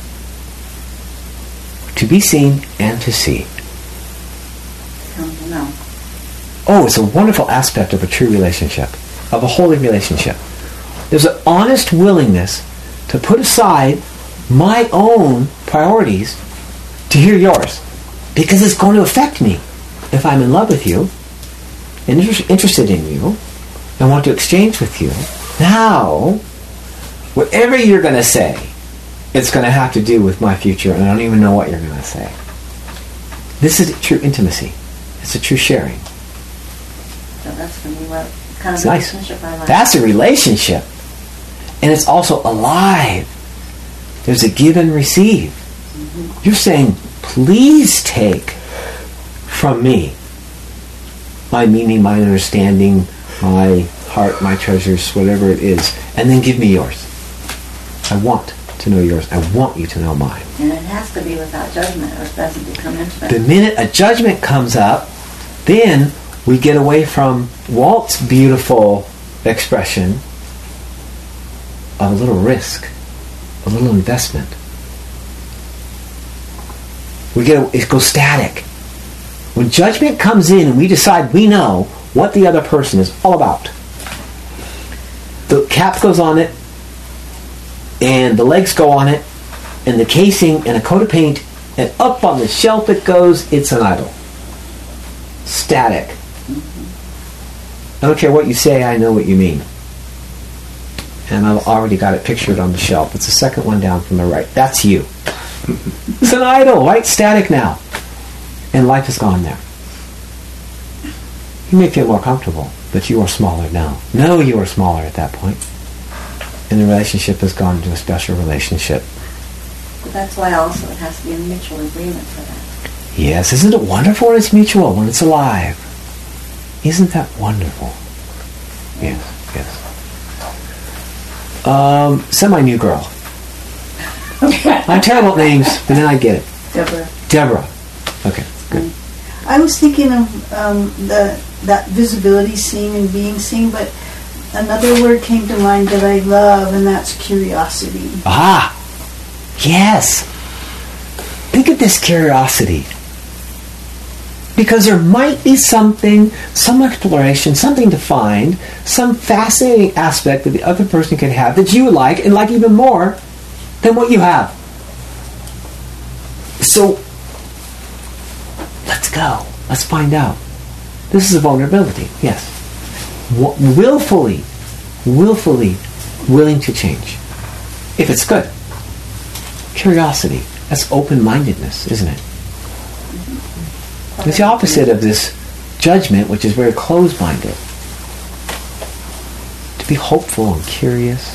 to be seen and to see. Come to know. Oh, it's a wonderful aspect of a true relationship, of a holy relationship. There's an honest willingness to put aside my own priorities to hear yours, because it's going to affect me if I'm in love with you and inter- interested in you and want to exchange with you. Now, whatever you're going to say, it's going to have to do with my future, and I don't even know what you're going to say. This is true intimacy. It's a true sharing. So that's for me what kind It's of nice. relationship I like. That's a relationship. And it's also alive. There's a give and receive. Mm-hmm. You're saying, please take from me my meaning, my understanding, my heart, my treasures, whatever it is, and then give me yours. I want to know yours. I want you to know mine. And it has to be without judgment, or it doesn't become intimate. The minute a judgment comes up, then we get away from Walt's beautiful expression of a little risk, a little investment. We get it goes static. When judgment comes in and we decide we know what the other person is all about, the cap goes on it, and the legs go on it, and the casing and a coat of paint, and up on the shelf it goes. It's an idol. Static. I don't care what you say, I know what you mean. And I've already got it pictured on the shelf. It's the second one down from the right. That's you. It's an idol, right? Static now. And life is gone there. You may feel more comfortable, but you are smaller now. No, you are smaller at that point. And the relationship has gone into a special relationship. But that's why also it has to be a mutual agreement for that. Yes, isn't it wonderful when it's mutual, when it's alive? Isn't that wonderful? Yes, yes. Um, semi-new girl. I'm terrible at names, but then I get it. Deborah. Deborah. Okay, good. I was thinking of um, the that visibility, seeing and being seen, but another word came to mind that I love, and that's curiosity. Ah, yes. think of this curiosity. Because there might be something, some exploration, something to find, some fascinating aspect that the other person can have that you would like, and like even more than what you have. So, let's go. Let's find out. This is a vulnerability, yes. W- willfully, willfully willing to change. If it's good. Curiosity. That's open-mindedness, isn't it? It's the opposite of this judgment, which is very closed-minded. To be hopeful and curious.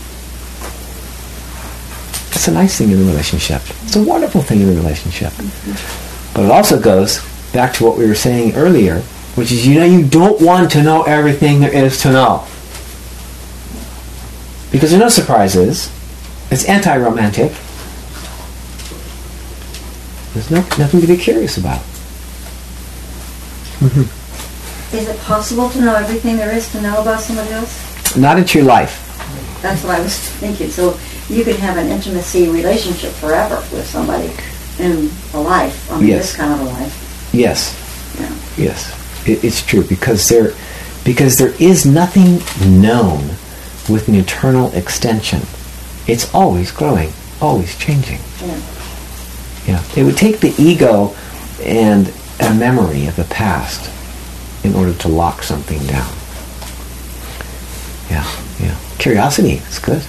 It's a nice thing in the relationship. It's a wonderful thing in the relationship. But it also goes back to what we were saying earlier, which is, you know, you don't want to know everything there is to know. Because there are no surprises. It's anti-romantic. There's no, nothing to be curious about. Mm-hmm. Is it possible to know everything there is to know about somebody else? Not in true life. That's what I was thinking. So you could have an intimacy relationship forever with somebody in a life, I mean, Yes. this kind of a life. Yes. Yeah. Yes. It, it's true because there, because there is nothing known with an eternal extension. It's always growing, always changing. Yeah. Yeah. It would take the ego and a memory of the past in order to lock something down. Yeah, yeah. Curiosity is good.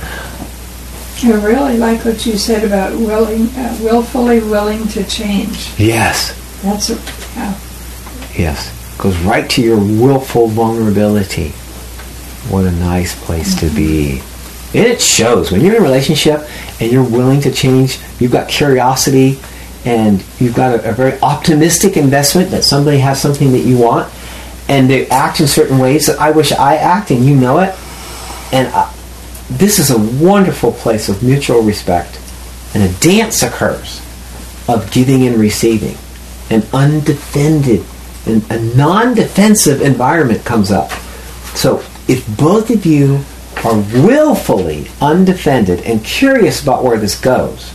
I really like what you said about willing, uh, willfully willing to change. Yes, That's a, yeah. yes. Goes right to your willful vulnerability. What a nice place to be. And it shows when you're in a relationship and you're willing to change. You've got curiosity and you've got a, a very optimistic investment that somebody has something that you want, and they act in certain ways that I wish I act, and you know it. And uh, this is a wonderful place of mutual respect, and a dance occurs of giving and receiving. An undefended, and a non-defensive environment comes up. So if both of you are willfully undefended and curious about where this goes,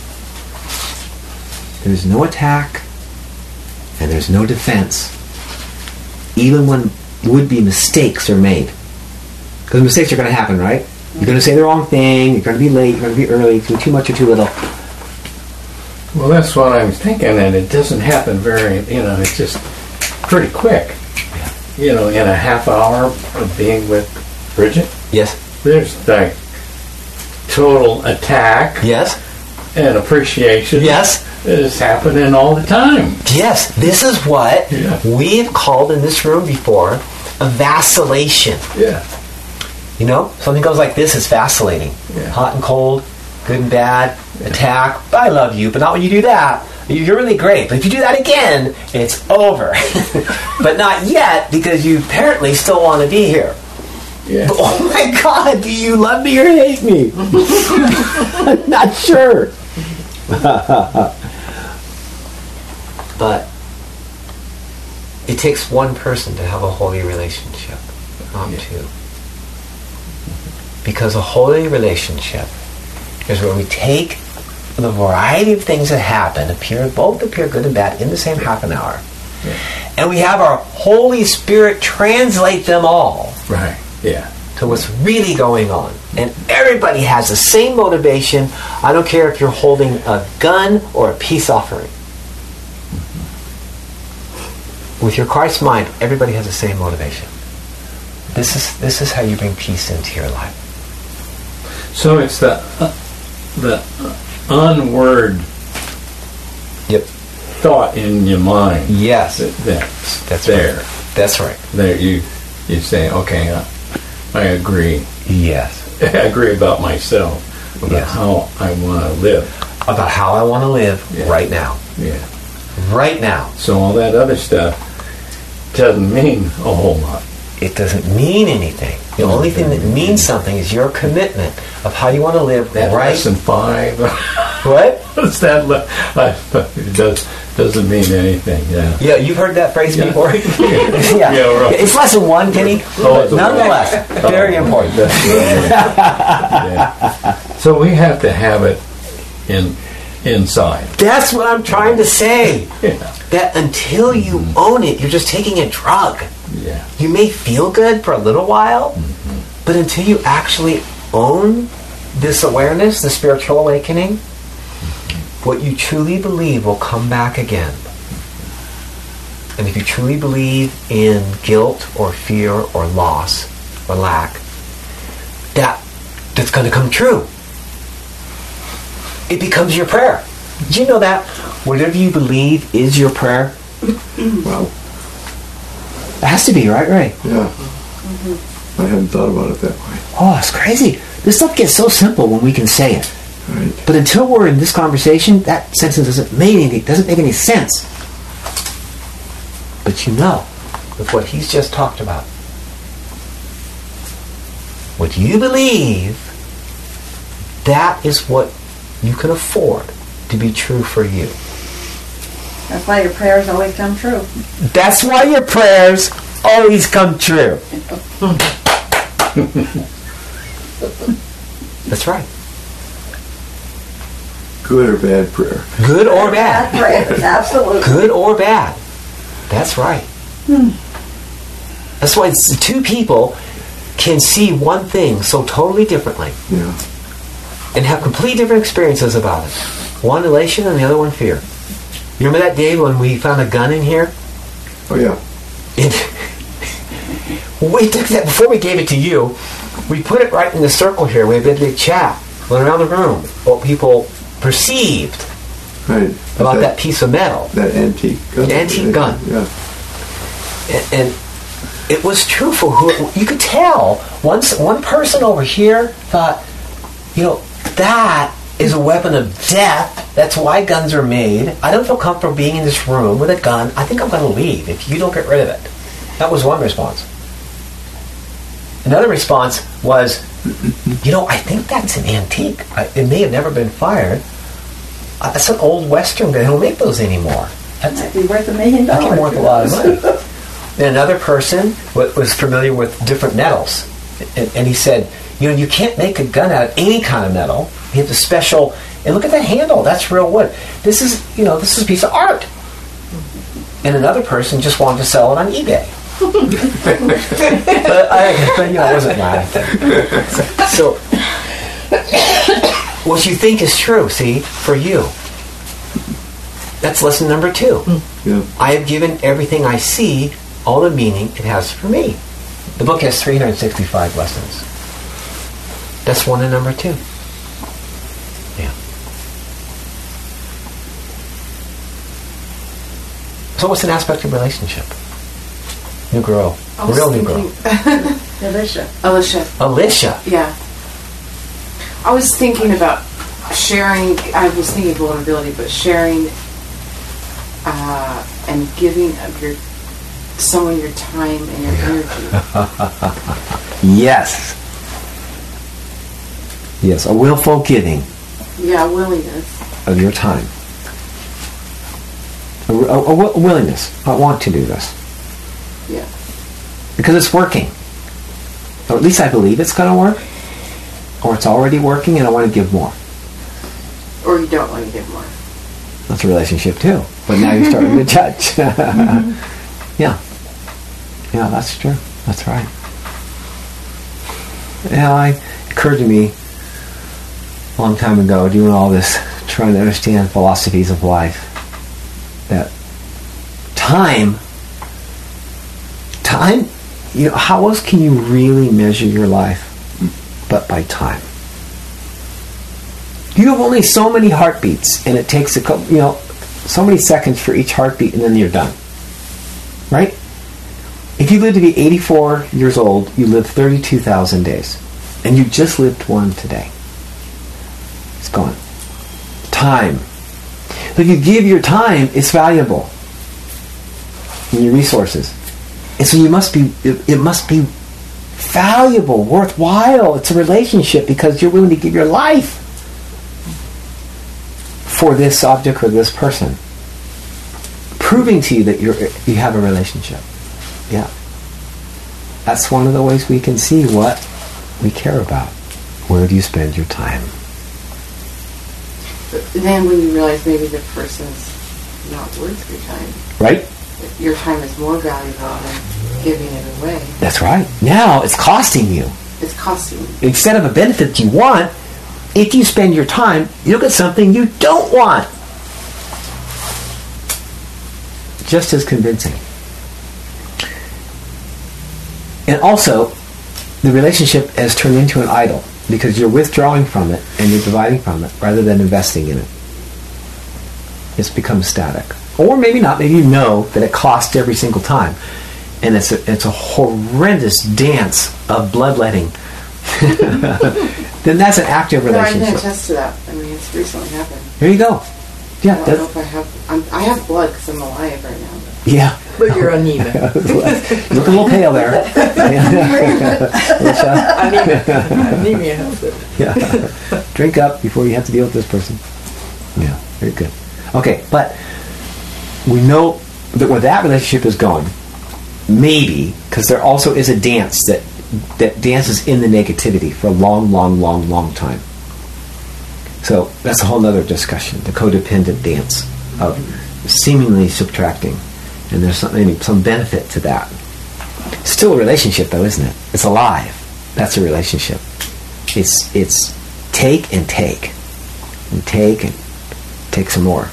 there's no attack and there's no defense, even when would-be mistakes are made. Because mistakes are going to happen, right? You're going to say the wrong thing, you're going to be late, you're going to be early, do too much or too little. Well, that's what I was thinking, and it doesn't happen very, you know, it's just pretty quick. You know, in a half hour of being with Bridget, Yes. there's like total attack Yes. and appreciation. Yes. It's happening all the time. Yes. This is what Yeah. we have called in this room before a vacillation. Yeah. You know, something goes like this, it's vacillating. Yeah. Hot and cold, good and bad, attack. I love you, but not when you do that. You're really great, but if you do that again, it's over. But not yet, because you apparently still want to be here. Yeah. But, oh my God, do you love me or hate me? I'm not sure. But it takes one person to have a holy relationship, not Yeah. two. Because a holy relationship is where we take the variety of things that happen, appear both appear good and bad in the same half an hour, Yeah. and we have our Holy Spirit translate them all Right. Yeah. to what's really going on. And everybody has the same motivation. I don't care if you're holding a gun or a peace offering. With your Christ mind, everybody has the same motivation. This is this is how you bring peace into your life. So it's the uh, the unword Yep. thought in your mind. Yes. That, that's That's there. right. That's right. There you you say, okay, I, I agree. Yes. I agree about myself, about Yes. how I want to live. About how I want to live Yeah. right now. Yeah. Right now. So all that other stuff doesn't mean a whole lot. It doesn't mean anything. The only thing that means something is your commitment of how you want to live That right. lesson five. What? What's that? Le- I, it does doesn't mean anything. Yeah. Yeah, you've heard that phrase Yeah. before. yeah. Yeah, right. It's lesson one, Kenny. Oh, it's a Nonetheless, very important. Yeah. So we have to have it in inside. That's what I'm trying to say. Yeah. That until you mm-hmm. own it, you're just taking a drug. Yeah. You may feel good for a little while, mm-hmm. but until you actually own this awareness, the spiritual awakening, mm-hmm. what you truly believe will come back again. And if you truly believe in guilt or fear or loss or lack, that that's going to come true. It becomes your prayer. Did you know that? Whatever you believe is your prayer. Wow. It has to be, right, Ray? Yeah. Mm-hmm. I hadn't thought about it that way. Oh, it's crazy. This stuff gets so simple when we can say it. Right. But until we're in this conversation, that sentence doesn't make any, doesn't make any sense. But you know, with what he's just talked about, what you believe, that is what you can afford to be true for you. That's why your prayers always come true. That's why your prayers always come true. That's right. Good or bad prayer? Good or bad. Bad prayers, absolutely. Good or bad. That's right. Hmm. That's why it's, two people can see one thing so totally differently. Yeah. And have completely different experiences about it. One elation and the other one fear. You remember that day when we found a gun in here? Oh, yeah. And we took that, before we gave it to you, we put it right in the circle here. We had a big chat, went around the room, what people perceived right. about that, that piece of metal. That antique gun. Antique gun. Yeah. And, and it was true for who, you could tell, once one person over here thought, you know, that is a weapon of death. That's why guns are made. I don't feel comfortable being in this room with a gun. I think I'm going to leave if you don't get rid of it. That was one response. Another response was, you know, I think that's an antique. I, it may have never been fired. Uh, that's an old Western gun. They don't make those anymore. That's Might be worth a million that dollars. can worth a lot of money. And another person w- was familiar with different metals. And, and he said, you know, you can't make a gun out of any kind of metal. You have the special, and look at that handle. That's real wood. This is, you know, this is a piece of art. And another person just wanted to sell it on eBay. but, I, but, you know, I wasn't laughing. So, what you think is true, see, for you. That's lesson number two. Yeah. I have given everything I see all the meaning it has for me. The book has three hundred sixty-five lessons. That's one and number two. Yeah. So what's an aspect of relationship? New girl. I was Real new girl. thinking- Alicia. Alicia. Alicia. Yeah. I was thinking about sharing, I was thinking of vulnerability, but sharing uh, and giving of your someone your time and your energy. Yes. Yes, a willful giving Yeah, willingness. of your time. A, a, a wi- willingness. I want to do this. Yeah. Because it's working. Or at least I believe it's going to work. Or it's already working and I want to give more. Or you don't want to give more. That's a relationship too. But now you're starting to judge. Yeah. Yeah, that's true. That's right. Yeah, it occurred to me a long time ago, doing all this, trying to understand philosophies of life, that time, time, you know, how else can you really measure your life but by time? You have only so many heartbeats, and it takes a couple, you know, so many seconds for each heartbeat, and then you're done. Right? If you live to be eighty-four years old, you live thirty-two thousand days. And you just lived one today. It's gone. Time. So if you give your time, it's valuable. And your resources. And so you must be, it, it must be valuable, worthwhile. It's a relationship because you're willing to give your life for this object or this person. Proving to you that you're, you have a relationship. Yeah. That's one of the ways we can see what we care about. Where do you spend your time? But then when you realize maybe the person's not worth your time, Right? your time is more valuable than giving it away. That's right. Now it's costing you. It's costing you. Instead of a benefit you want, if you spend your time, you'll get something you don't want. Just as convincing. And also, the relationship has turned into an idol because you're withdrawing from it and you're dividing from it rather than investing in it. It's become static. Or maybe not. Maybe you know that it costs every single time. And it's a, it's a horrendous dance of bloodletting. Then that's an active No, I relationship. can attest to that. I mean, it's recently happened. There you go. Yeah, I don't that- know if I have. I'm, I have blood because I'm alive right now. yeah. But you're anemic. Look a little pale there. Anemia. Anemia helps it. Yeah. Drink up before you have to deal with this person. Yeah, very good. Okay, but we know that where that relationship is going, maybe, because there also is a dance that that dances in the negativity for a long, long, long, long time. So that's a whole other discussion, the codependent dance of seemingly subtracting. And there's some, maybe some benefit to that. Still a relationship, though, isn't it? It's alive. That's a relationship. It's it's take and take. And take and take some more.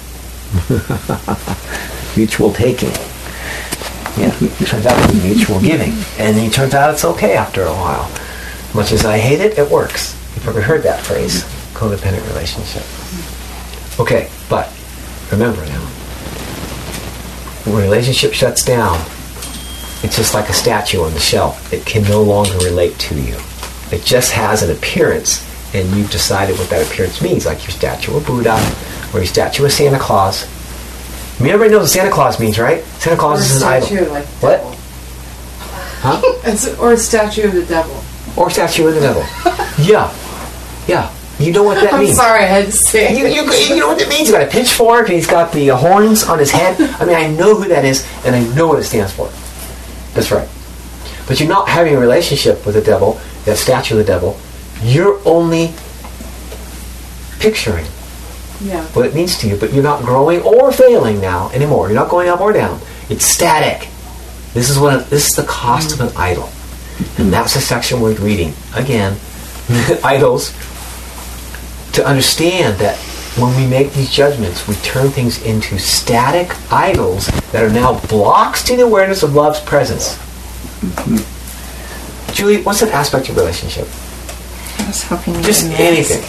Mutual taking. Yeah, it turns out to be mutual giving. And it turns out it's okay after a while. Much as I hate it, it works. You've ever heard that phrase, codependent relationship. Okay, but remember now, when a relationship shuts down, it's just like a statue on the shelf. It can no longer relate to you. It just has an appearance, and you've decided what that appearance means, like your statue of Buddha or your statue of Santa Claus. I mean, everybody knows what Santa Claus means, right? Santa Claus Or a is an idol. statue of like the What? devil. Huh? It's, or a statue of the devil. Or statue of the devil. Yeah. Yeah. You know what that I'm means. sorry, I had to say it. You, you, you know what that means? He's got a pitchfork and he's got the uh, horns on his head. I mean, I know who that is and I know what it stands for. That's right. But you're not having a relationship with the devil, that statue of the devil. You're only picturing Yeah. what it means to you, but you're not growing or failing now anymore. You're not going up or down. It's static. This is what this is the cost of an idol. And that's the section worth reading. Again, idols. To understand that when we make these judgments, we turn things into static idols that are now blocks to the awareness of love's presence. Mm-hmm. Julie, what's an aspect of relationship? I was hoping you Just didn't anything.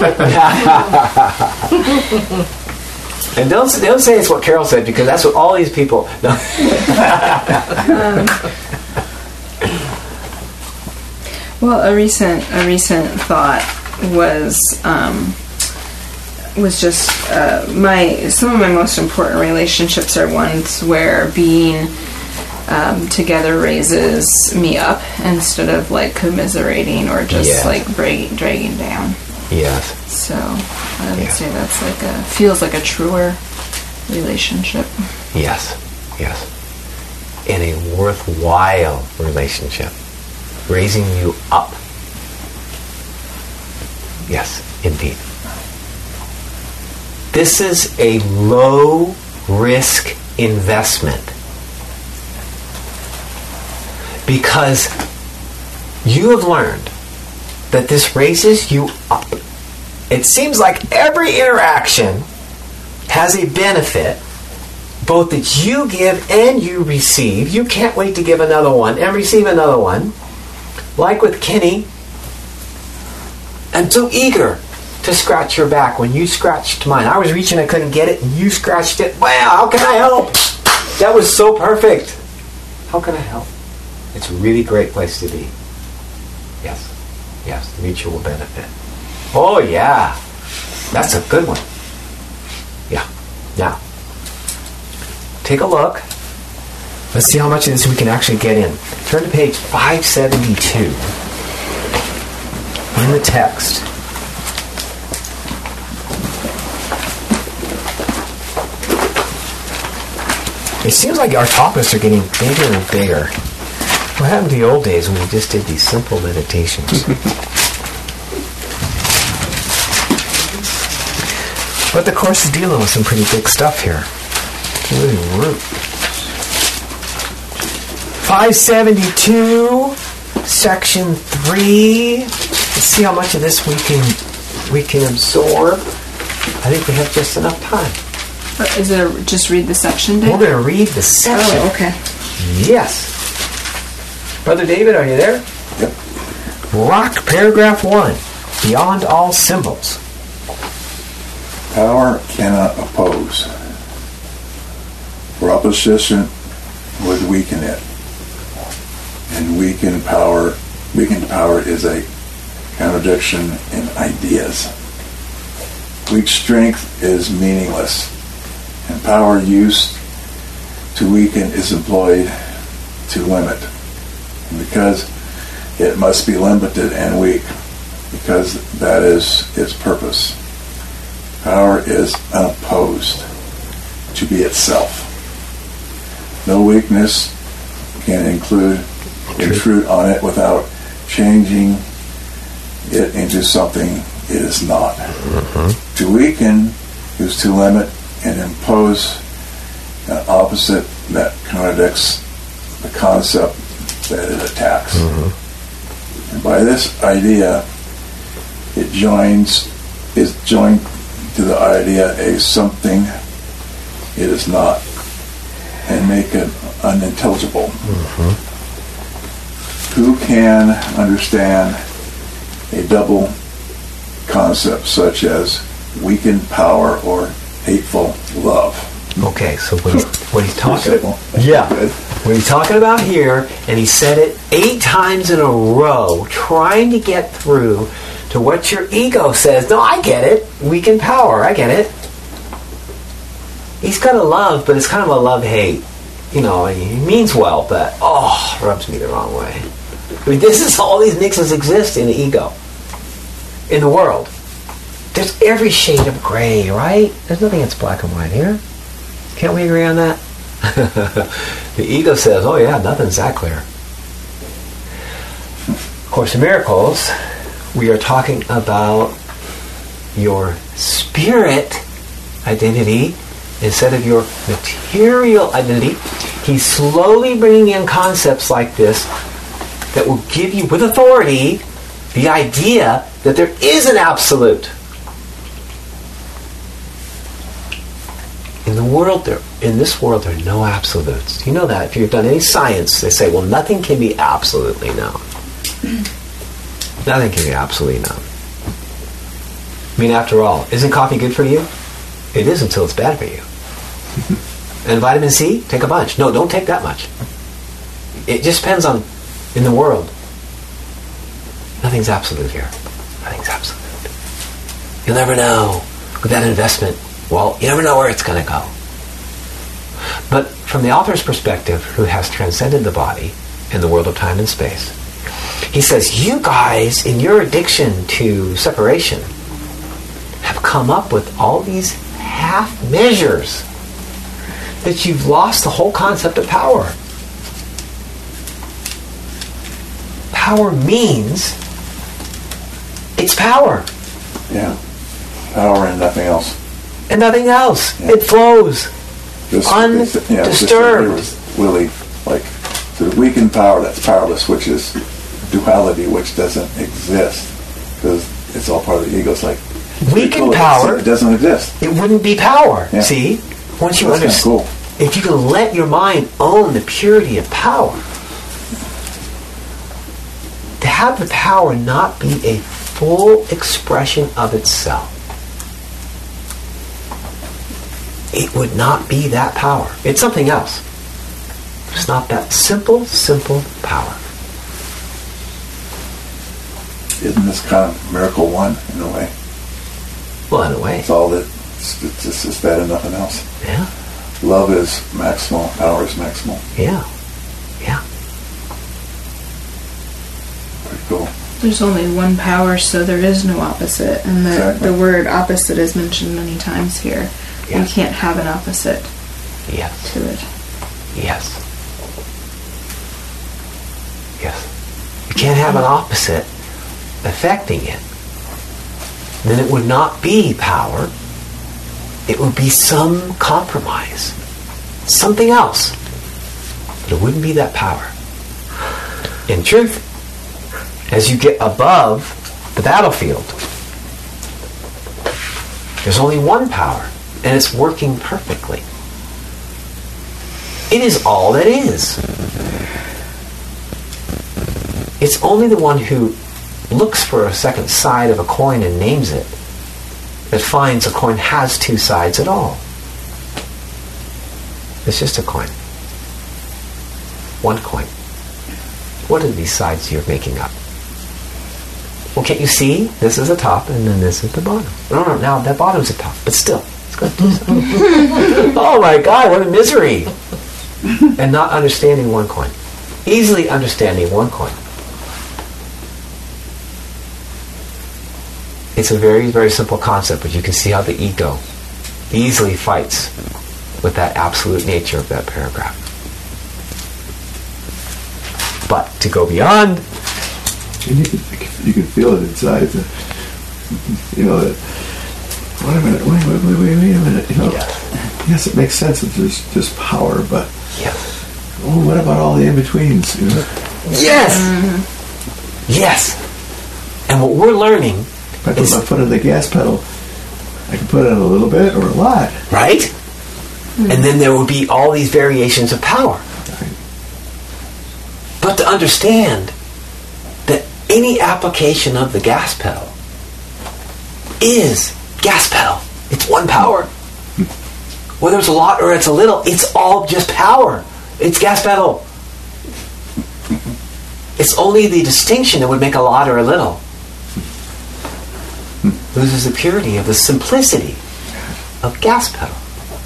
ask. And don't don't say it's what Carol said, because that's what all these people. No. um, well, a recent a recent thought was um, was just uh, my some of my most important relationships are ones where being um, together raises me up instead of like commiserating or just Yes. like dragging dragging down. Yes. So I would Yeah. say that's like a feels like a truer relationship. Yes. Yes. In a worthwhile relationship, raising you up. Yes, indeed. This is a low risk investment because you have learned that this raises you up. It seems like every interaction has a benefit, both that you give and you receive. You can't wait to give another one and receive another one. Like with Kenny, I'm so eager to scratch your back when you scratched mine. I was reaching, I couldn't get it, and you scratched it. Wow, how can I help? That was so perfect. How can I help? It's a really great place to be. Yes. Yes, mutual benefit. Oh, yeah. That's a good one. Yeah. Now, take a look. Let's see how much of this we can actually get in. Turn to page five seventy-two in the text. It seems like our topics are getting bigger and bigger. What happened to the old days when we just did these simple meditations? But the Course is dealing with some pretty big stuff here. Really root. five seventy-two, section three. Let's see how much of this we can we can absorb. I think we have just enough time. Uh, Is it just read the section, Dave? We're going to read the section. Oh, okay. Yes. Brother David, are you there? Yep. Rock, paragraph one. Beyond all symbols. Power cannot oppose, for opposition would weaken it, and weaken power. Weakened power is a contradiction in ideas. Weak strength is meaningless, and power used to weaken is employed to limit, and because it must be limited and weak, because that is its purpose. Power is unopposed to be itself. No weakness can include intrude on it without changing it into something it is not. Mm-hmm. To weaken is to limit and impose an opposite that contradicts the concept that it attacks. Mm-hmm. And by this idea, it joins is joined to the idea a something it is not, and make it unintelligible. Mm-hmm. Who can understand a double concept such as weakened power or hateful love? Okay, so what he's, what he's talking about, yeah, what he's talking about here, and he said it eight times in a row, trying to get through to what your ego says. No, I get it. Weakened power, I get it. He's got a love, but it's kind of a love-hate. You know, he means well, but oh, rubs me the wrong way. I mean, this is all these mixes exist in the ego, in the world. There's every shade of gray, right? There's nothing that's black and white here. Can't we agree on that? The ego says, oh yeah, nothing's that clear. Of Course in Miracles, we are talking about your spirit identity instead of your material identity. He's slowly bringing in concepts like this that will give you, with authority, the idea that there is an absolute. In the world, there, in this world, there are no absolutes. You know that. If you've done any science, they say, well, nothing can be absolutely known. Nothing can be absolutely known. I mean, after all, isn't coffee good for you? It is until it's bad for you. And vitamin C? Take a bunch. No, don't take that much. It just depends on, in the world, nothing's absolute here. Nothing's absolute. You'll never know with that investment. Well, you never know where it's going to go. But from the author's perspective, who has transcended the body in the world of time and space, he says, you guys, in your addiction to separation, have come up with all these half measures that you've lost the whole concept of power. Power means it's power. Yeah. Power and nothing else. And nothing else. Yeah. It flows. This, undisturbed. Yeah, this Willie, like, the weakened power that's powerless, which is duality, which doesn't exist, because it's all part of the ego. It's like weakened cool. power. It doesn't exist. It wouldn't be power. Yeah. See, once you that's understand, cool. If you can let your mind own the purity of power, to have the power not be a full expression of itself, it would not be that power. It's something else. It's not that simple, simple power. Isn't this kind of miracle one, in a way? Well, in a way. It's all that, it's, it's, it's just that and nothing else. Yeah. Love is maximal, power is maximal. Yeah. Yeah. Pretty cool. There's only one power, so there is no opposite. And the, exactly. the word opposite is mentioned many times here. Yeah. You can't have an opposite yes. to it. Yes. Yes. You can't have an opposite affecting it. Then it would not be power. it would be some compromise, something else, but it wouldn't be that power. In truth, as you get above the battlefield, there's only one power, and it's working perfectly. It is all that is. It's only the one who looks for a second side of a coin and names it that finds a coin has two sides at all. It's just a coin. One coin. What are these sides you're making up? Well, can't you see? This is the top and then this is the bottom. No, no, now that bottom's the top, but still. It's got two sides. Oh my God, what a misery. And not understanding one coin. Easily understanding one coin. It's a very, very simple concept, but you can see how the ego easily fights with that absolute nature of that paragraph. But to go beyond... And you can, you can feel it inside. The, you know, that, wait a minute, wait, wait, wait, wait, wait a minute. You know, yes. yes, it makes sense that there's just power, but yes. Oh, what about all the in-betweens? You know? Yes! Mm-hmm. Yes! And what we're learning If I put my foot on the gas pedal, I can put it in a little bit or a lot. Right? Mm-hmm. And then there will be all these variations of power. Right. But to understand that any application of the gas pedal is gas pedal. It's one power. Whether it's a lot or it's a little, it's all just power. It's gas pedal. It's only the distinction that would make a lot or a little. Loses the purity of the simplicity of gas pedal.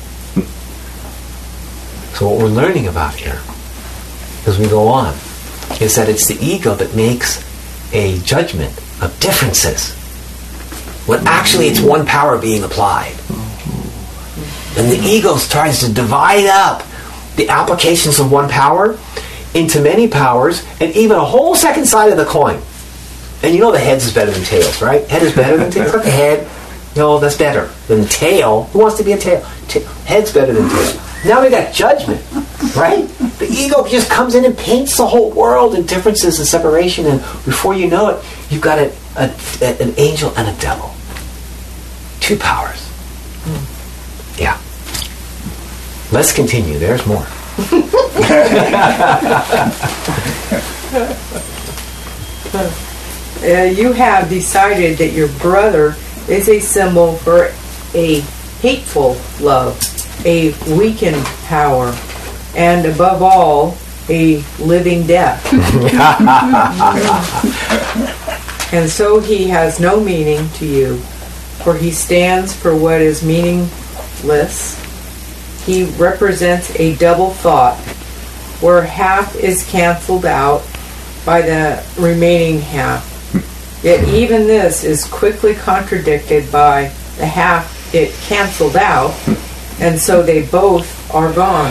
So what we're learning about here, as we go on, is that it's the ego that makes a judgment of differences, when actually it's one power being applied. And the ego tries to divide up the applications of one power into many powers, and even a whole second side of the coin. And you know the heads is better than tails, right? Head is better than tails. Not the head. No, that's better than tail. Who wants to be a tail? Ta- head's better than tail. Now we got judgment, right? The ego just comes in and paints the whole world in differences and separation, and before you know it, you've got a, a, a, an angel and a devil. Two powers. Mm. Yeah. Let's continue. There's more. Uh, you have decided that your brother is a symbol for a hateful love, a weakened power, and above all, a living death. And so he has no meaning to you, for he stands for what is meaningless. He represents a double thought, where half is cancelled out by the remaining half. Yet even this is quickly contradicted by the half it cancelled out, and so they both are gone.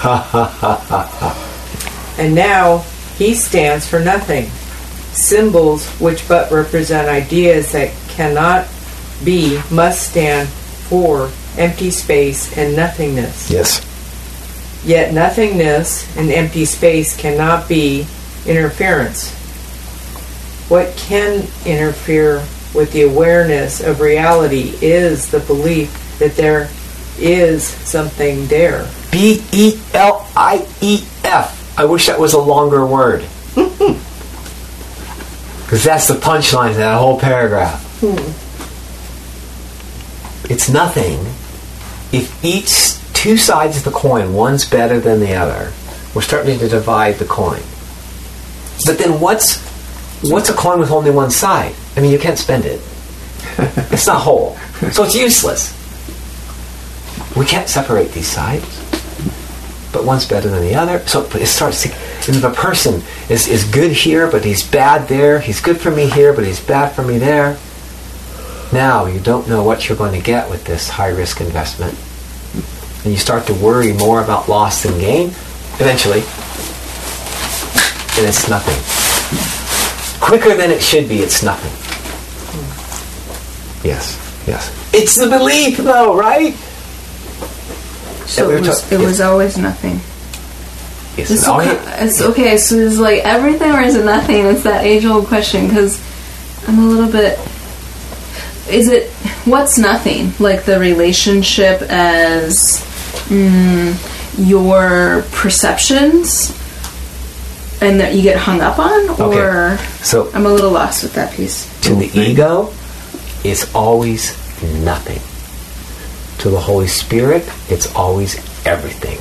And now he stands for nothing. Symbols which but represent ideas that cannot be must stand for empty space and nothingness. Yes. Yet nothingness and empty space cannot be interference. What can interfere with the awareness of reality is the belief that there is something there. B E L I E F. I wish that was a longer word. Because that's the punchline to that whole paragraph. Hmm. It's nothing if each two sides of the coin, one's better than the other. We're starting to divide the coin. But then what's what's a coin with only one side? I mean, you can't spend it. It's not whole. So it's useless. We can't separate these sides. But one's better than the other. So it starts to... If a person is, is good here, but he's bad there. He's good for me here, but he's bad for me there. Now you don't know what you're going to get with this high-risk investment. And you start to worry more about loss than gain, eventually. And it's nothing. Quicker than it should be, it's nothing. Yes, yes. It's the belief, though, right? So we it were was, ta- it was always nothing. It's, It's, always- it's okay. So it's like everything, or is it nothing? It's that age-old question. Because I'm a little bit. Is it what's nothing? Like the relationship as mm, your perceptions, and that you get hung up on, or Okay. So I'm a little lost with that piece. to the ego, it's always nothing. To the Holy Spirit, it's always everything.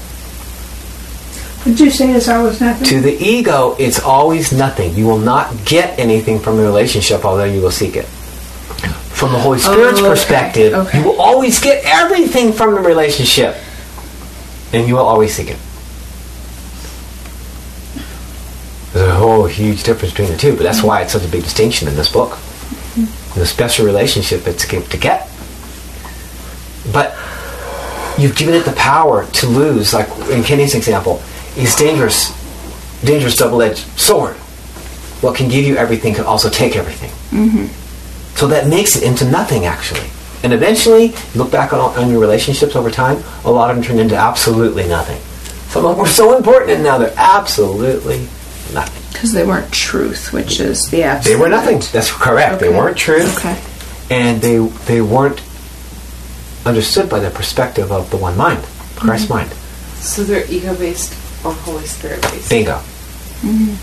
Did you say it's always nothing? To the ego, it's always nothing. You will not get anything from the relationship, although you will seek it. From the Holy Spirit's Oh, okay. perspective, Okay. you will always get everything from the relationship. And you will always seek it. There's a whole huge difference between the two, but that's why it's such a big distinction in this book. In the special relationship, it's to to get. But you've given it the power to lose, like in Kenny's example, is dangerous, dangerous double-edged sword. What can give you everything can also take everything. Mm-hmm. So that makes it into nothing, actually. And eventually, you look back on, on your relationships over time, a lot of them turn into absolutely nothing. Some of them were so important, and now they're absolutely nothing. Because they weren't truth, which is the absolute. They were nothing. That's correct. They Okay. weren't true. Okay. And they they weren't understood by the perspective of the one mind, Christ's mind. So they're ego-based or Holy Spirit-based? Bingo. Mm-hmm.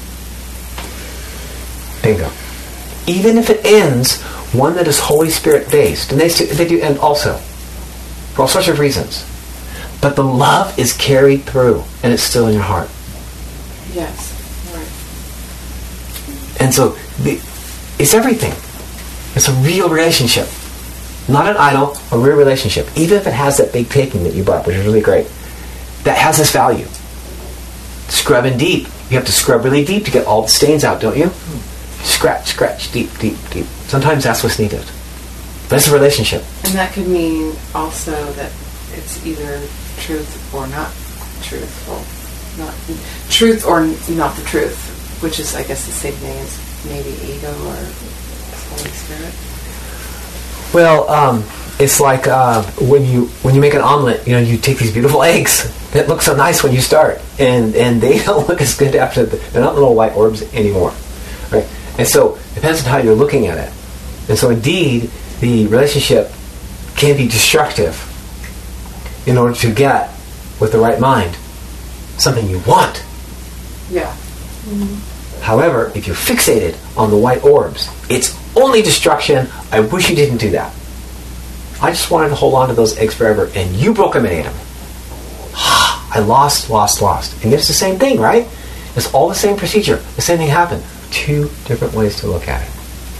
Bingo. Even if it ends one that is Holy Spirit based, and they they do end also for all sorts of reasons, but the love is carried through, and it's still in your heart. Yes. Right. And so the, it's everything. It's a real relationship, not an idol, a real relationship. Even if it has that big taking that you brought, which is really great, that has this value. Scrubbing deep. You have to scrub really deep to get all the stains out, don't you? Scratch, scratch, deep, deep, deep. Sometimes that's what's needed. But it's a relationship. And that could mean also that it's either truth or not truthful. Not truth or not the truth, which is, I guess, the same thing as maybe ego or Holy Spirit. Well, um, it's like uh, when you when you make an omelet, you know, you take these beautiful eggs that look so nice when you start, and, and they don't look as good after the, they're not little white orbs anymore, right? And so it depends on how you're looking at it. And so indeed, the relationship can be destructive in order to get, with the right mind, something you want. Yeah. However, if you're fixated on the white orbs, it's only destruction. I wish you didn't do that. I just wanted to hold on to those eggs forever, and you broke them and ate them. I lost, lost, lost. And it's the same thing, right? It's all the same procedure. The same thing happened. Two different ways to look at it.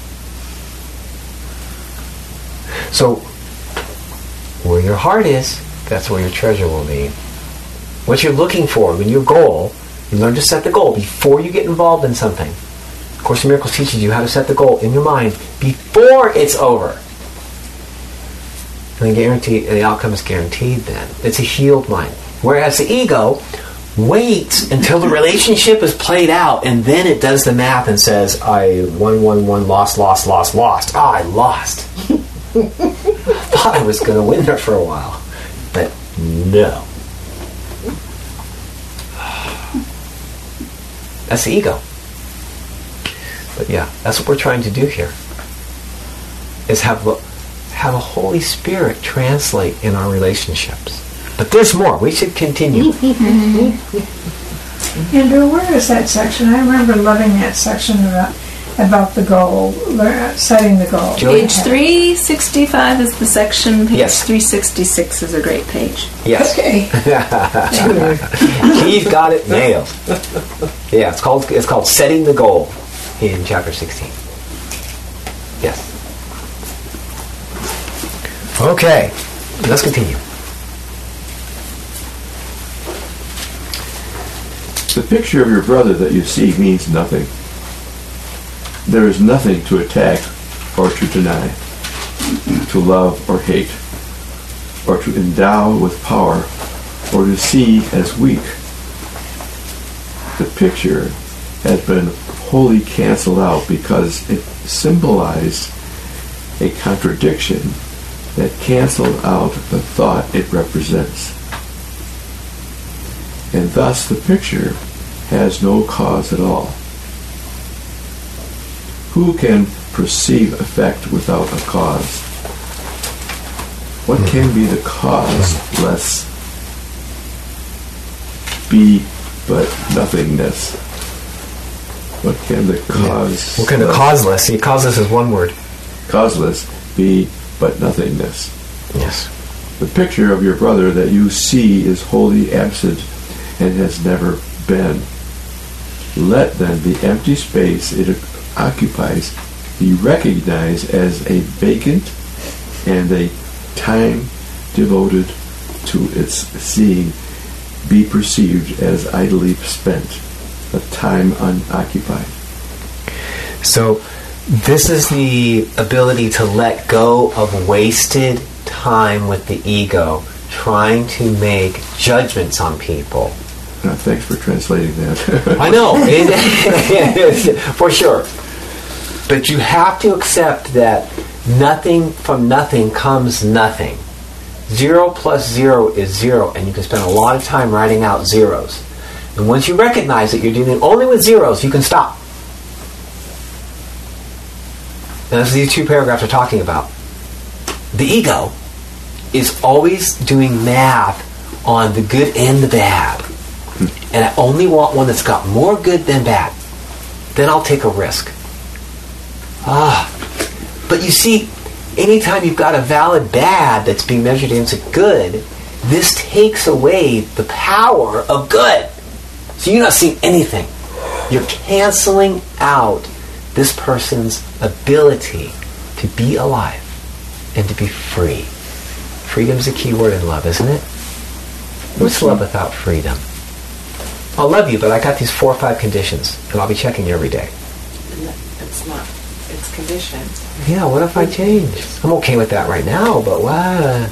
So, where your heart is, that's where your treasure will be. What you're looking for, when your goal, you learn to set the goal before you get involved in something. A Course in Miracles teaches you how to set the goal in your mind before it's over. And the guarantee, the outcome is guaranteed then. It's a healed mind. Whereas the ego waits until the relationship is played out, and then it does the math and says, I won, won, won, lost, lost, lost, lost. Ah, I lost. Thought I was going to win there for a while. But no. That's the ego. But yeah, that's what we're trying to do here. Is have a, have a Holy Spirit translate in our relationships. But there's more. We should continue. Andrew, where is that section? I remember loving that section about, about the goal, lear- setting the goal. Julie? Page three sixty-five is the section. Page Yes. three sixty-six is a great page. Yes. Okay. He's got it nailed. Yeah, it's called it's called Setting the Goal in chapter sixteen. Yes. Okay. Let's continue. The picture of your brother that you see means nothing. There is nothing to attack or to deny, to love or hate, or to endow with power, or to see as weak. The picture has been wholly canceled out because it symbolized a contradiction that canceled out the thought it represents. and thus the picture has no cause at all. Who can perceive effect without a cause? What can be the cause less be but nothingness? What can the cause... What kind of causeless? See, causeless is one word. Causeless be but nothingness. Yes. The picture of your brother that you see is wholly absent and has never been. Let then the empty space it occupies be recognized as a vacant and a time devoted to its seeing be perceived as idly spent, a time unoccupied. So this is the ability to let go of wasted time with the ego, trying to make judgments on people. Uh, thanks for translating that. I know, for sure. But you have to accept that nothing from nothing comes nothing. Zero plus zero is zero, and you can spend a lot of time writing out zeros. And once you recognize that you're dealing only with zeros, you can stop. And that's what these two paragraphs are talking about. The ego is always doing math on the good and the bad. And I only want one that's got more good than bad. Then I'll take a risk. Ah. But you see, anytime you've got a valid bad that's being measured against a good, this takes away the power of good. So you're not seeing anything. You're canceling out this person's ability to be alive and to be free. Freedom is a key word in love, isn't it? What's love without freedom? I'll love you, but I got these four or five conditions, and I'll be checking you every day. It's not. It's conditioned. Yeah, what if I change? I'm okay with that right now, but what?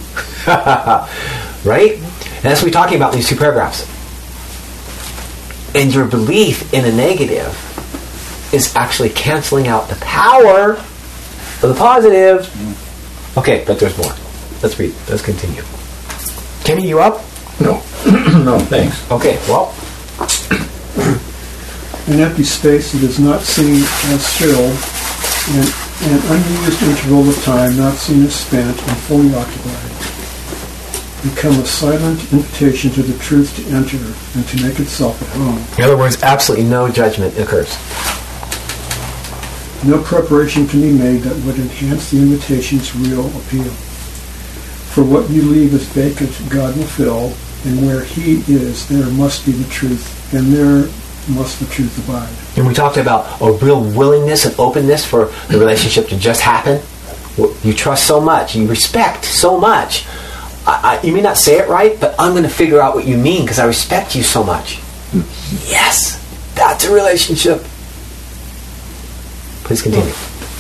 Right? And that's what we're talking about in these two paragraphs. And your belief in a negative is actually canceling out the power of the positive. Okay, but there's more. Let's read. Let's continue. Kenny, you up? No. No, thanks. Okay, well. An empty space that is not seen as filled, and an unused interval of time not seen as spent and fully occupied, become a silent invitation to the truth to enter and to make itself at home. In other words, absolutely no judgment occurs. No preparation can be made that would enhance the invitation's real appeal. For what you leave as vacant, God will fill, and where He is, there must be the truth, and there must the truth abide. And we talked about a real willingness and openness for the relationship to just happen. You trust so much, you respect so much. I, I, you may not say it right, but I'm going to figure out what you mean because I respect you so much. Mm. Yes, that's a relationship. Please continue.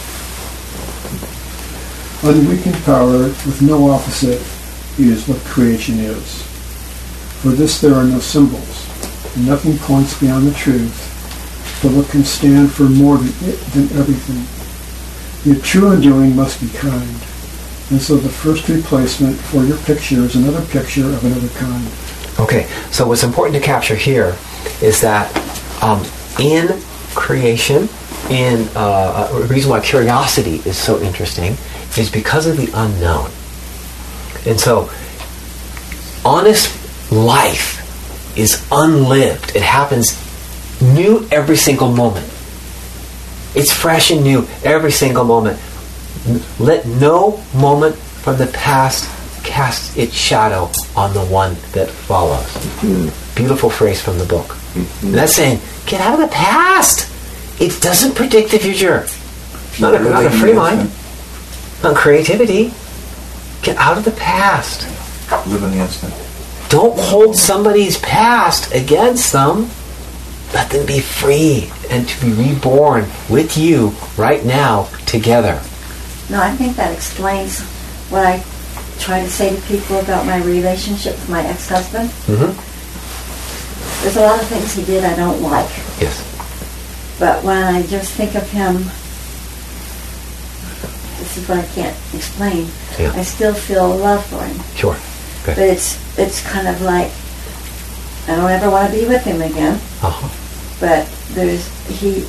Unweakened power with no opposite is what creation is. For this there are no symbols, and nothing points beyond the truth, but what can stand for more than, it, than everything. Yet true undoing must be kind, and so the first replacement for your picture is another picture of another kind. Okay, so what's important to capture here is that um, in creation, in uh, a reason why curiosity is so interesting is because of the unknown. And so, honest life is unlived. It happens new every single moment. It's fresh and new every single moment. Let no moment from the past cast its shadow on the one that follows. Mm-hmm. Beautiful phrase from the book. Mm-hmm. And that's saying, get out of the past. It doesn't predict the future. Not a, not a free mind. Not creativity. Get out of the past. Live in the instant. Don't hold somebody's past against them. Let them be free and to be reborn with you right now together. No, I think that explains what I try to say to people about my relationship with my ex-husband. Mm-hmm. There's a lot of things he did I don't like. Yes. But when I just think of him, this is what I can't explain, yeah. I still feel love for him. Sure. Good. But it's it's kind of like I don't ever want to be with him again. Uh-huh. But there's he.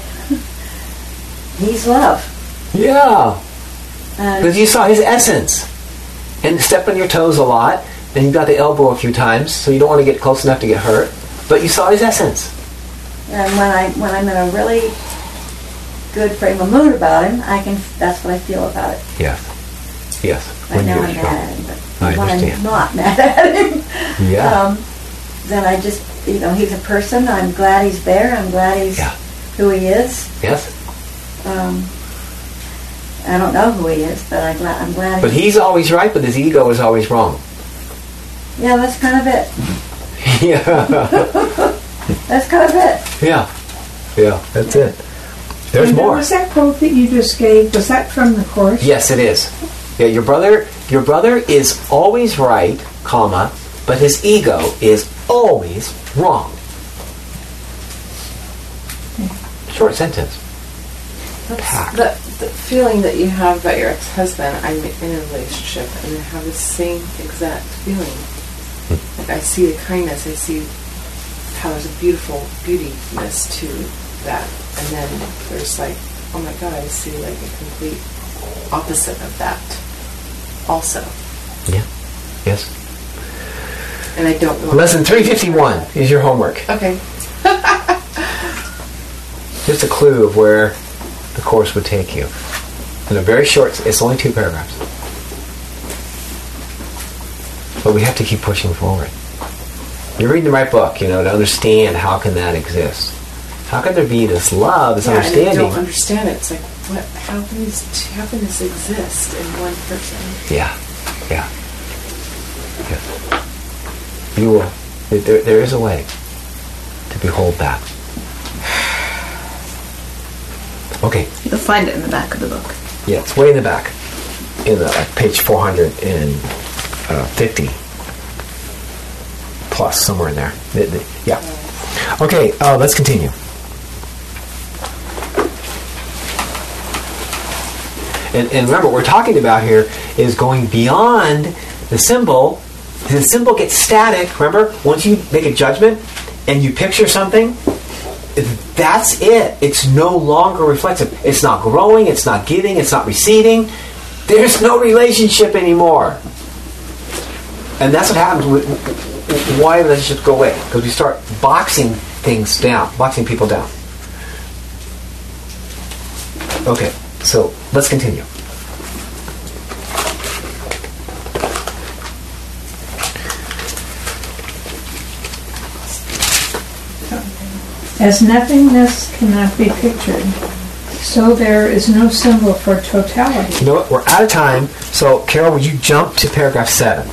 He's love. Yeah. And Because you saw his essence. And step on your toes a lot, and you got the elbow a few times, so you don't want to get close enough to get hurt. But you saw his essence. and when I when I'm in a really good frame of mood about him, I can. That's what I feel about it. Yes. Yes. I When know you're I'm strong. mad at him, but I when understand. I'm not mad at him, Yeah. um, then I just, you know, he's a person. I'm glad he's there. I'm glad he's Yeah. who he is. Yes. Um, I don't know who he is, but I'm glad. I'm glad. But he's always right, but his ego is always wrong. Yeah, that's kind of it. Yeah. That's kind of it. Yeah. Yeah, that's it. There's And more. Was that quote that you just gave, was that from the Course? Yes, it is. Yeah, your brother your brother is always right, comma, but his ego is always wrong. Short sentence. Packed. The, the feeling that you have about your ex-husband, I'm in a relationship, and I have the same exact feeling. Like, I see the kindness, I see how there's a beautiful beautiness to that, and then there's like, oh my god, I see like a complete opposite of that also. Yeah. Yes. And I don't know. Lesson three fifty-one is your homework. Okay. Just a clue of where the Course would take you. And a very short, it's only two paragraphs. But we have to keep pushing forward. You're reading the right book, you know, to understand how can that exist. How can there be this love, this Yeah, and I understanding? don't understand it. It's like, what? How can these? Two, how can this exist in one person? Yeah, yeah. Yeah. You will. There, there is a way to behold that. Okay. You'll find it in the back of the book. Yeah, it's way in the back, in the like, page four hundred fifty plus, somewhere in there. The- the- yeah. Okay. Uh, let's continue. And, and remember, what we're talking about here is going beyond the symbol. The symbol gets static. Remember, once you make a judgment and you picture something, that's it. It's no longer reflexive. It's not growing. It's not giving. It's not receiving. There's no relationship anymore. And that's what happens with why relationships go away. Because we start boxing things down, boxing people down. Okay, so let's continue. As nothingness cannot be pictured, so there is no symbol for totality. You know what? We're out of time. So, Carol, would you jump to paragraph seven?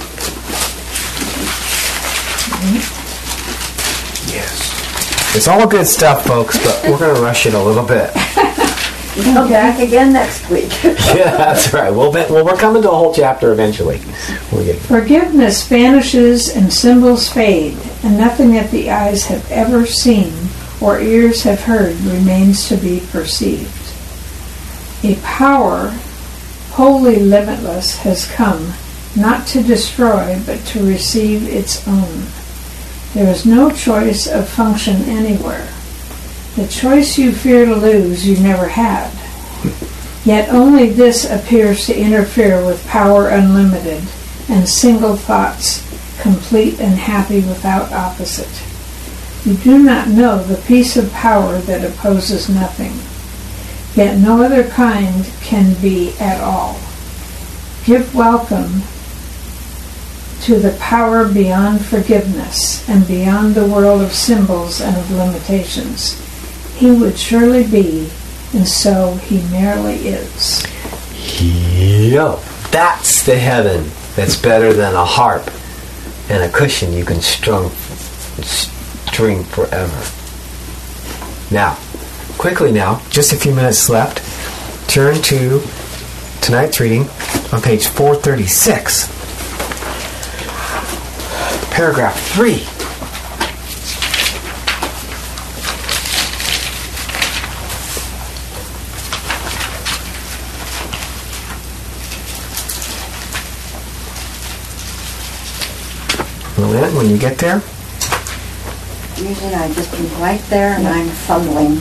Yes. It's all good stuff, folks, but we're going to rush it a little bit. Come back again next week. Yeah, that's right. We'll be, well, we're coming to a whole chapter eventually. We'll get Forgiveness vanishes and symbols fade, and nothing that the eyes have ever seen or ears have heard remains to be perceived. A power wholly limitless has come, not to destroy, but to receive its own. There is no choice of function anywhere. The choice you fear to lose you never had. Yet only this appears to interfere with power unlimited and single thoughts, complete and happy without opposite. You do not know the piece of power that opposes nothing. Yet no other kind can be at all. Give welcome to the power beyond forgiveness and beyond the world of symbols and of limitations. He would surely be, and so he merely is. Yo, that's the heaven that's better than a harp and a cushion you can strum, string forever. Now, quickly now, just a few minutes left, turn to tonight's reading on page four thirty-six, paragraph three. Lynn, when you get there, usually I just be right there and I'm fumbling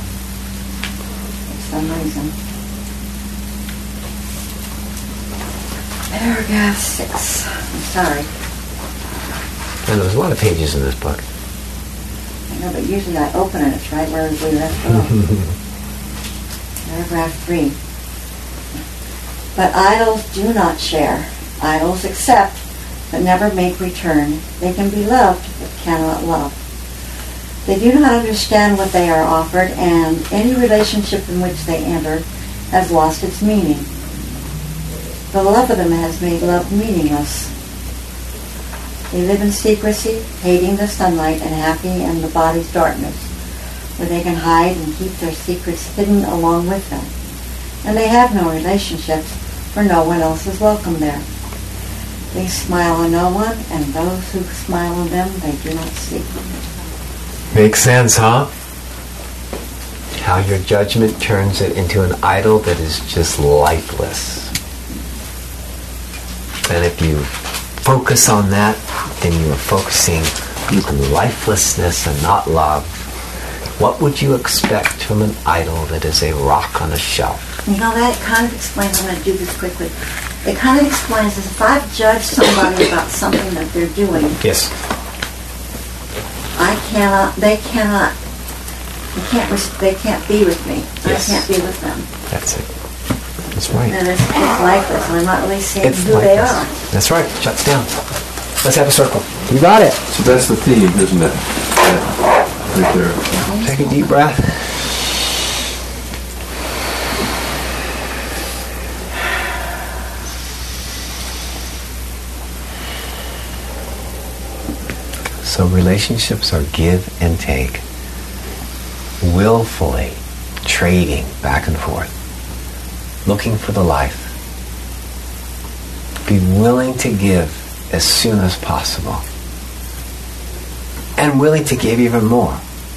for some reason. Paragraph six. I'm sorry. And there's a lot of pages in this book. I know, but usually I open it. It's right where we left off. Paragraph three. But idols do not share. Idols accept, but never make return. They can be loved, but cannot love. They do not understand what they are offered, and any relationship in which they enter has lost its meaning. The love of them has made love meaningless. They live in secrecy, hating the sunlight and happy in the body's darkness, where they can hide and keep their secrets hidden along with them. And they have no relationships, for no one else is welcome there. They smile on no one, and those who smile on them they do not see. Makes sense, huh? How your judgment turns it into an idol that is just lifeless. And if you focus on that, then you are focusing on lifelessness and not love. What would you expect from an idol that is a rock on a shelf? You know, that kind of explains, I'm going to do this quickly. It kind of explains as if I've judged somebody about something that they're doing, Yes. I cannot, they cannot, they can't, res- they can't be with me. Yes. I can't be with them. That's it. That's right. And it's, it's lifeless, and I'm not really seeing It's who they are. lifeless. That's right. Shuts down. Let's have a circle. You got it. So that's the theme, isn't it? Yeah, right there. Take a deep breath. So relationships are give and take, willfully trading back and forth, looking for the life. Be willing to give as soon as possible, and willing to give even more.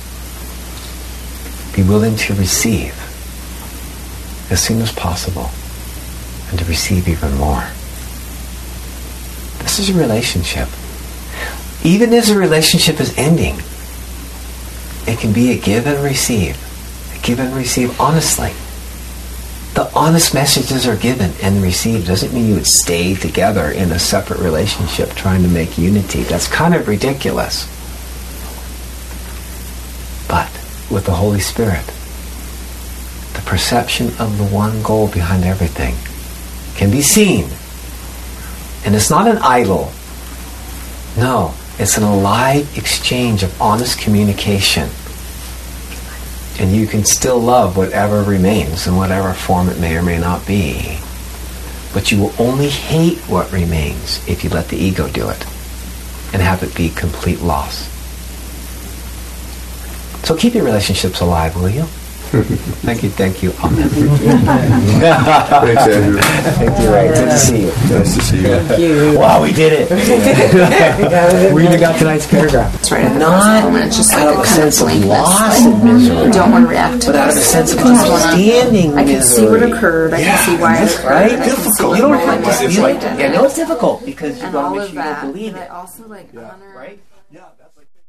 Be willing to receive as soon as possible, and to receive even more. This is a relationship. Even as a relationship is ending, it can be a give and receive. A give and receive honestly. The honest messages are given and received. Doesn't mean you would stay together in a separate relationship trying to make unity. That's kind of ridiculous. But with the Holy Spirit, the perception of the one goal behind everything can be seen. And it's not an idol. No. It's an alive exchange of honest communication. And you can still love whatever remains in whatever form it may or may not be. But you will only hate what remains if you let the ego do it and have it be complete loss. So keep your relationships alive, will you? Thank you, thank you. Amen. Thanks, Andrew. Thank you, Ray. Good to see you. Nice to see you. Thank you. Wow, we did it. We even got tonight's paragraph. It's right at the Not moment. It's just out like of a a kind sense of blankness, loss like, and misery, I don't want to react to but out of a this. sense of I just wanna- understanding I can see what misery. occurred. I Yeah, can see why it that's occurred. right. I can see Difficult. You don't why have it to was feel it. like that. Yeah, no, it's difficult because you've And got to all make of sure you that. don't believe But I it. also like honor. Right? Yeah, that's like.